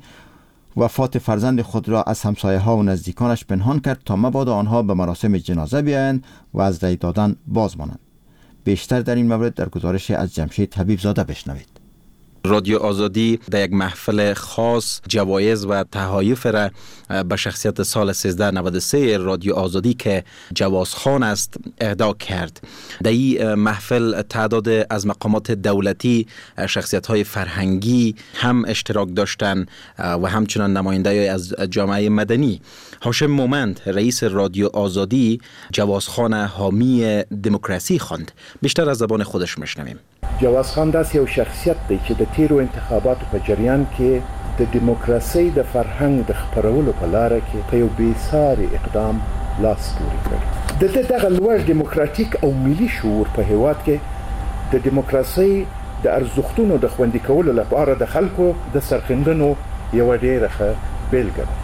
وفات فرزند خود را از همسایه ها و نزدیکانش پنهان کرد تا مبادا آنها به مراسم جنازه بیایند و از رای دادن باز مانند. بیشتر در این مورد در گزارش از جمشید حبیب زاده بشنوید. رادیو آزادی در یک محفل خاص جوایز و تحایف را به شخصیت سال 1393 رادیو آزادی که جواز خان است اهدا کرد. در این محفل تعداد از مقامات دولتی، شخصیت‌های فرهنگی هم اشتراک داشتند و همچنان نماینده‌ای از جامعه مدنی. هاشم مومند رئیس رادیو آزادی جواز خان حامی دموکراسی خواند. بیشتر از زبان خودش میشنویم. جواز خان داسې یو شخصیت دی چې د تیرو انتخاباتو په جریان کې د دیموکراسۍ د فرهنګ د خپرولو په لاره کې په یو بېساري اقدام لاس پورې کړ. د ده دغه لوړ دیموکراتیک او ملي شعور په هیواد کې د دیموکراسۍ د ارزښتونو د خوندي کولو لپاره د خلکو د سرښندنو یوه ډېره ښه بېلګه ده.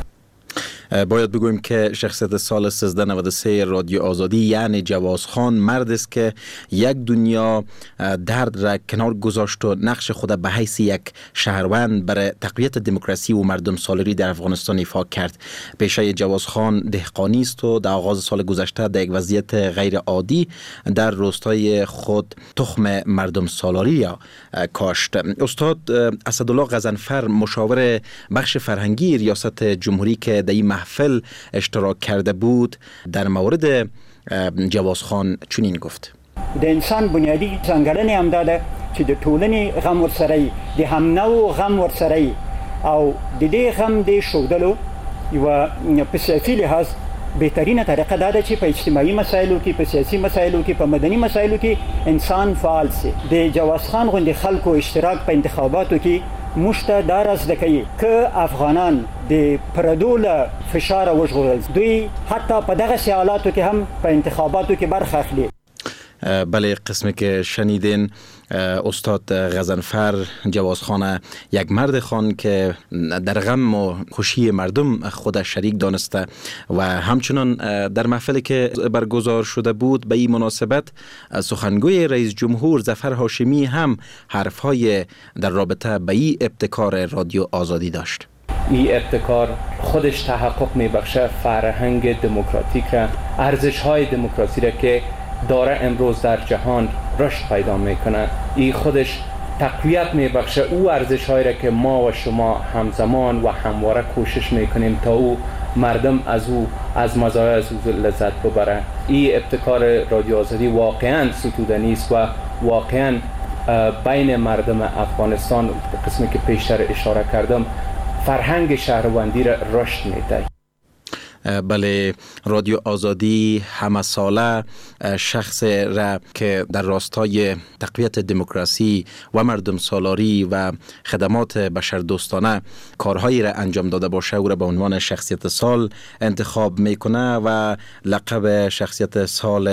باید بگوییم که شخصیت سال 1393 رادیو آزادی یعنی جواز خان مرد است که یک دنیا درد را کنار گذاشت و نقش خود به حیث یک شهروند برای تقویت دموکراسی و مردم سالاری در افغانستان ایفا کرد. پیشه جواز خان دهقانی است و در آغاز سال گذشته در یک وضعیت غیر عادی در روستای خود تخم مردم سالاری را کاشت. استاد اسدالله غضنفر مشاور بخش فرهنگی ریاست جمهوری که در این محفل اشتراک کرده بود در مورد جواز خان چنین گفت: د انسان بنیادی ځانګړنې همدا ده چې د ټولنې غم ورسره د همنو غم ورسره او د دې غم د ښودلو یوه په سیاسي لحاظ بهترینه طریقه دا ده چې په اجتماعي مسایلو کې، په سیاسي مسایلو کې، په مدني مسایلو کې انسان فعال سي. د جواز خان غوندې خلکو اشتراک په انتخاباتو کې موږ ته دا را زده کوي که افغانان د پردو له فشاره وژغورل، دوی حتی په دغسې حالاتو کې هم په انتخاباتو کې برخه اخلي. بله، قسمی که شنیدین استاد غضنفر جواز خان یک مرد خان که در غم و خوشی مردم خود شریک دانسته و همچنان در محفلی که برگزار شده بود به این مناسبت سخنگوی رئیس جمهور ظفر هاشمی هم حرفهای در رابطه به این ابتکار رادیو آزادی داشت. این ابتکار خودش تحقق میبخشه فرهنگ دموکراتیک را، ارزش‌های دموکراسی را که داره امروز در جهان رشد پیدا میکنه. این خودش تقویت میبخشه او ارزش‌هایی را که ما و شما همزمان و همواره کوشش میکنیم تا او مردم از مزایای از او لذت ببره. این ابتکار رادیو آزادی واقعا ستودنی است و واقعا بین مردم افغانستان، قسمی که پیشتر اشاره کردم، فرهنگ شهروندی را رشد میده. بله، رادیو آزادی همه ساله شخص را که در راستای تقویت دموکراسی و مردم سالاری و خدمات بشردوستانه کارهایی را انجام داده باشه او را به عنوان شخصیت سال انتخاب میکنه و لقب شخصیت سال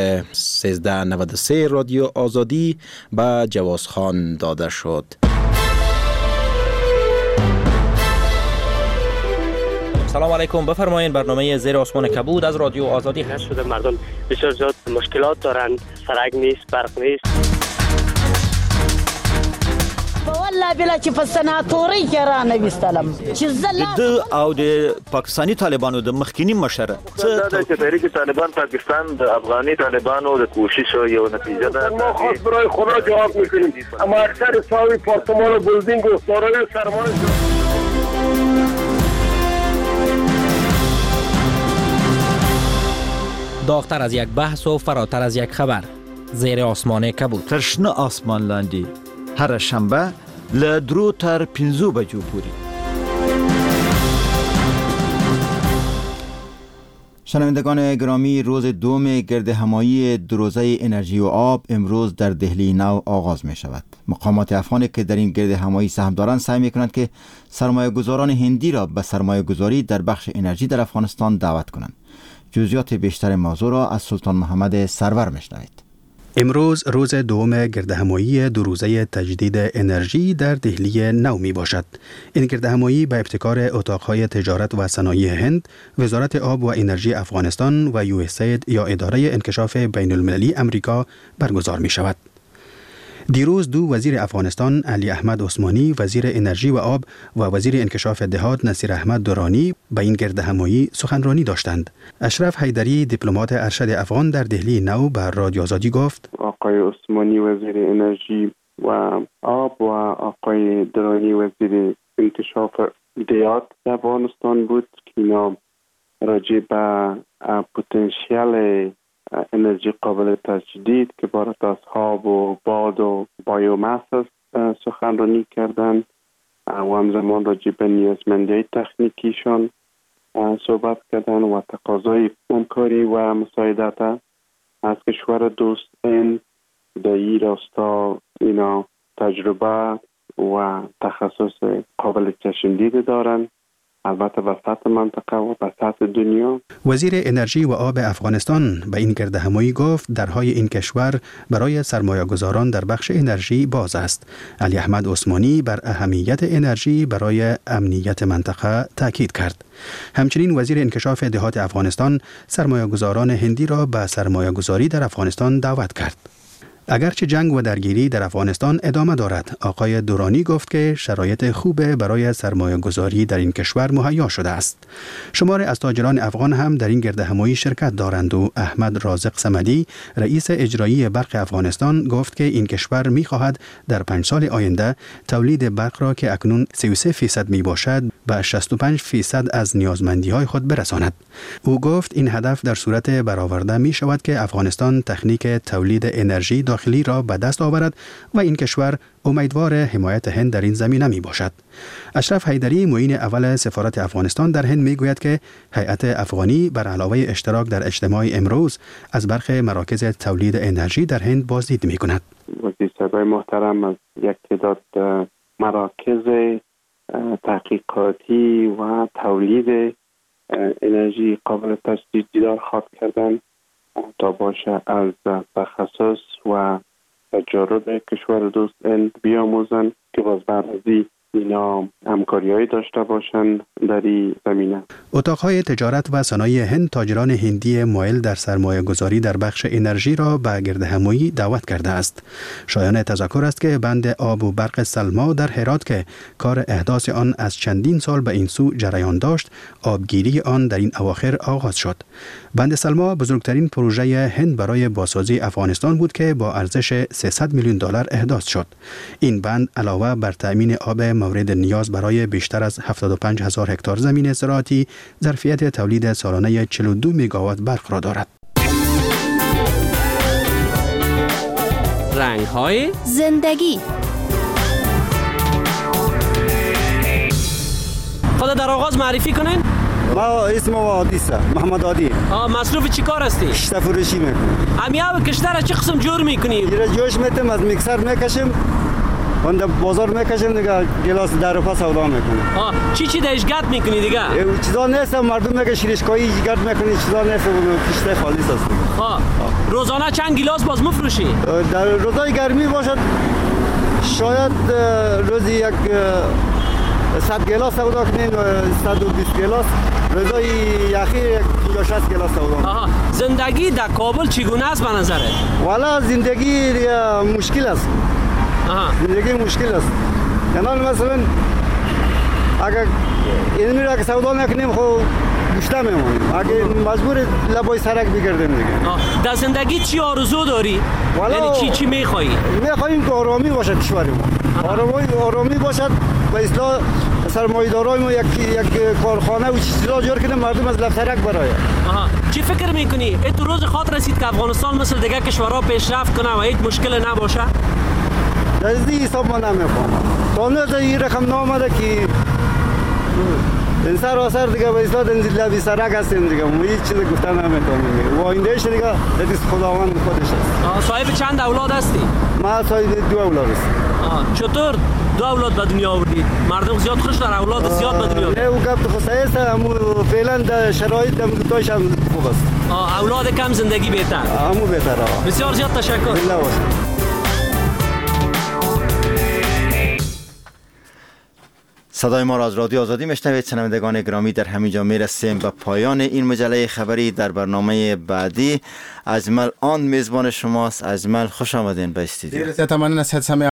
1393 رادیو آزادی به جواز خان داده شد. سلام علیکم، بفرمایید. برنامه زیر آسمان کبود از رادیو آزادی هست. شده مردم بسیار زیاد مشکلات دارند، سرک نیست، برق نیست. والله بلا چې په سناتوري کې را نه وستلم چې د او د پاکستانی طالبانو د مخکینی مشره دا چې تحریک طالبان پاکستان د افغاني طالبانو د کوشش یو نتیجه ده. ما خود برای خدا جواب میکنیم، اما اکثر ساوی پارتمان و بلدینگ و سارای سرمایه داغتر از یک بحث و فراتر از یک خبر، زیر آسمان کبود. ترشنه آسمان لاندی هر شنبه ل 2 تر 5 بجو پوری. شنوندگان گرامی، روز دوم گرد همایی دو روزه انرژی و آب امروز در دهلی نو آغاز می شود. مقامات افغانی که در این گرد همایی سهم دارند سعی می کنند که سرمایه گذاران هندی را به سرمایه گذاری در بخش انرژی در افغانستان دعوت کنند. جزئیات بیشتر موضوع را از سلطان محمد سرور میشنوید. امروز روز دوم گردهمایی دو روزه تجدید انرژی در دهلی نو می باشد. این گردهمایی به ابتکار اتاقهای تجارت و صنایع هند، وزارت آب و انرژی افغانستان و USAID یا اداره انکشاف بین المللی امریکا برگزار می شود. دیروز دو وزیر افغانستان علی احمد عثمانی وزیر انرژی و آب و وزیر انکشاف دهات نصیر احمد درانی به این گردهمایی سخنرانی داشتند. اشرف حیدری دیپلمات ارشد افغان در دهلی نو به رادیو آزادی گفت آقای عثمانی وزیر انرژی و آب و آقای درانی وزیر انکشاف دهات افغانستان بود که اینا راجع به پتانسیل انرژی قابل تجدید که عبارت از آب و باد و بایوماس است سخنرانی کردند و همزمان راجع به نیازمندی تکنیکیشان صحبت کردند و تقاضای همکاری و مساعدت از کشور دوست هند در این راستا اینا تجربه و تخصص قابل چشمدید دارند، البته به سطح منطقه و به سطح دنیا. وزیر انرژی و آب افغانستان به این گردهمایی گفت درهای این کشور برای سرمایه‌گذاران در بخش انرژی باز است. علی احمد عثمانی بر اهمیت انرژی برای امنیت منطقه تاکید کرد. همچنین وزیر انکشاف دهات افغانستان سرمایه‌گذاران هندی را به سرمایه‌گذاری در افغانستان دعوت کرد. اگرچه جنگ و درگیری در افغانستان ادامه دارد، آقای دورانی گفت که شرایط خوب برای سرمایه گذاری در این کشور مهیا شده است. شمار از تاجران افغان هم در این گردهمایی شرکت دارند و احمد رازق صمدی رئیس اجرایی برق افغانستان گفت که این کشور می‌خواهد در 5 سال آینده تولید برق را که اکنون 33% می باشد به 65% از نیازمندی‌های خود برساند. او گفت این هدف در صورت برآورده می شود که افغانستان تکنیک تولید انرژی داخلی را به دست آورد و این کشور امیدوار حمایت هند در این زمینه می باشد. اشرف حیدری معین اول سفارت افغانستان در هند می گوید که هیئت افغانی بر علاوه اشتراک در اجتماع امروز از برخی مراکز تولید انرژی در هند بازدید می کند. وزیر صاحب محترم از یک تعداد مراکز تحقیقاتی و تولید انرژی قابل تجدید دیدار خواهد کردن تا باشه از تخصص و تجارب کشور دوست هند بیاموزن که باز بعد اینا همکاری‌هایی داشته باشن در این زمینه. اتاقهای تجارت و صنایع هند تاجران هندی مایل در سرمایه گذاری در بخش انرژی را به گردهمایی دعوت کرده است. شایان تذکر است که بند آب و برق سلما در هرات که کار احداث آن از چندین سال به این سو جریان داشت، آبگیری آن در این اواخر آغاز شد. بند سلما بزرگترین پروژه هند برای بازسازی افغانستان بود که با ارزش $300 میلیون احداث شد. این بند علاوه بر تأمین آب مورد نیاز برای بیشتر از 75,000 هکتار زمین زراعتی، ظرفیت تولید سالانه 42 میگاوات برق را دارد. رنگ‌های زندگی. خدا در آغاز معرفی کنین. ما اسم عادیسه محمد عادی. مصروف چی کار هستی؟ کشت فروشی میکنم. امیاب کشتر را چه قسم جور میکنی؟ ایره جوش میتم از میکسر میکشم. وند بازار میکشم دیگه گلاس در پاس سودا میکنم. چی درش گرد میکنی دیگه؟ چیزا نیست مردم میگه شیرشکایی گرد میکنی چیزا نیست اون کشت خالص است. روزانه چند گلاس باز میفروشی؟ در روزای گرمی باشد شاید روزی یک 100 گلاس سودا کنین و 120 گلاس، روزای یخی 50-60 گلاس سودا. زندگی در کابل چگونه است به نظرت؟ والا زندگی مشکل است. زندگی مشکل است. یعنی مثلا اگر این میره که سودا نکنیم خب گشته میمونیم. اگه مجبور لبای سرک بگردیم دیگه. در زندگی چی آرزو داری؟ یعنی چی میخوایی؟ میخوایم که آرامی باشد کشور ما. آرامی باشد و اصلاح سرمایه‌دارای ما یک کارخانه و چیزا جور کنه مردم از لفترک برای. چی فکر میکنی؟ تو روز خاطر رسید که افغانستان مثل دیگه کشورها پیشرفت کنه و هیچ مشکل نباشه؟ در این حساب ما نمیفهمم. تا نه این رقم نامده که این سر دیگه به اصلاح لبی سرک هستیم دیگه. ما هیچ چیز گفتن نمیتونیم. و آیندهش دیگه دست خداوند خودش است. صاحب چند اولاد هستی؟ ما صاحب 2 اولاد هستم. چطور 2 اولاد به دنیا آوردی. مردم زیاد خوش داره، اولاد زیاد به دنیا آوردی. او گپ خو صحیح است، همو فعلا در شرایط دموتاش هم خوب است. اولاد کم زندگی بهتر. همو بهتر. بسیار زیاد تشکر. صدای ما را از رادیو آزادی میشنوید. شنوندگان گرامی، در همینجا میرسیم به پایان این مجله خبری. در برنامه بعدی اجمل آن میزبان شماست. اجمل خوش آمدین به استودیو.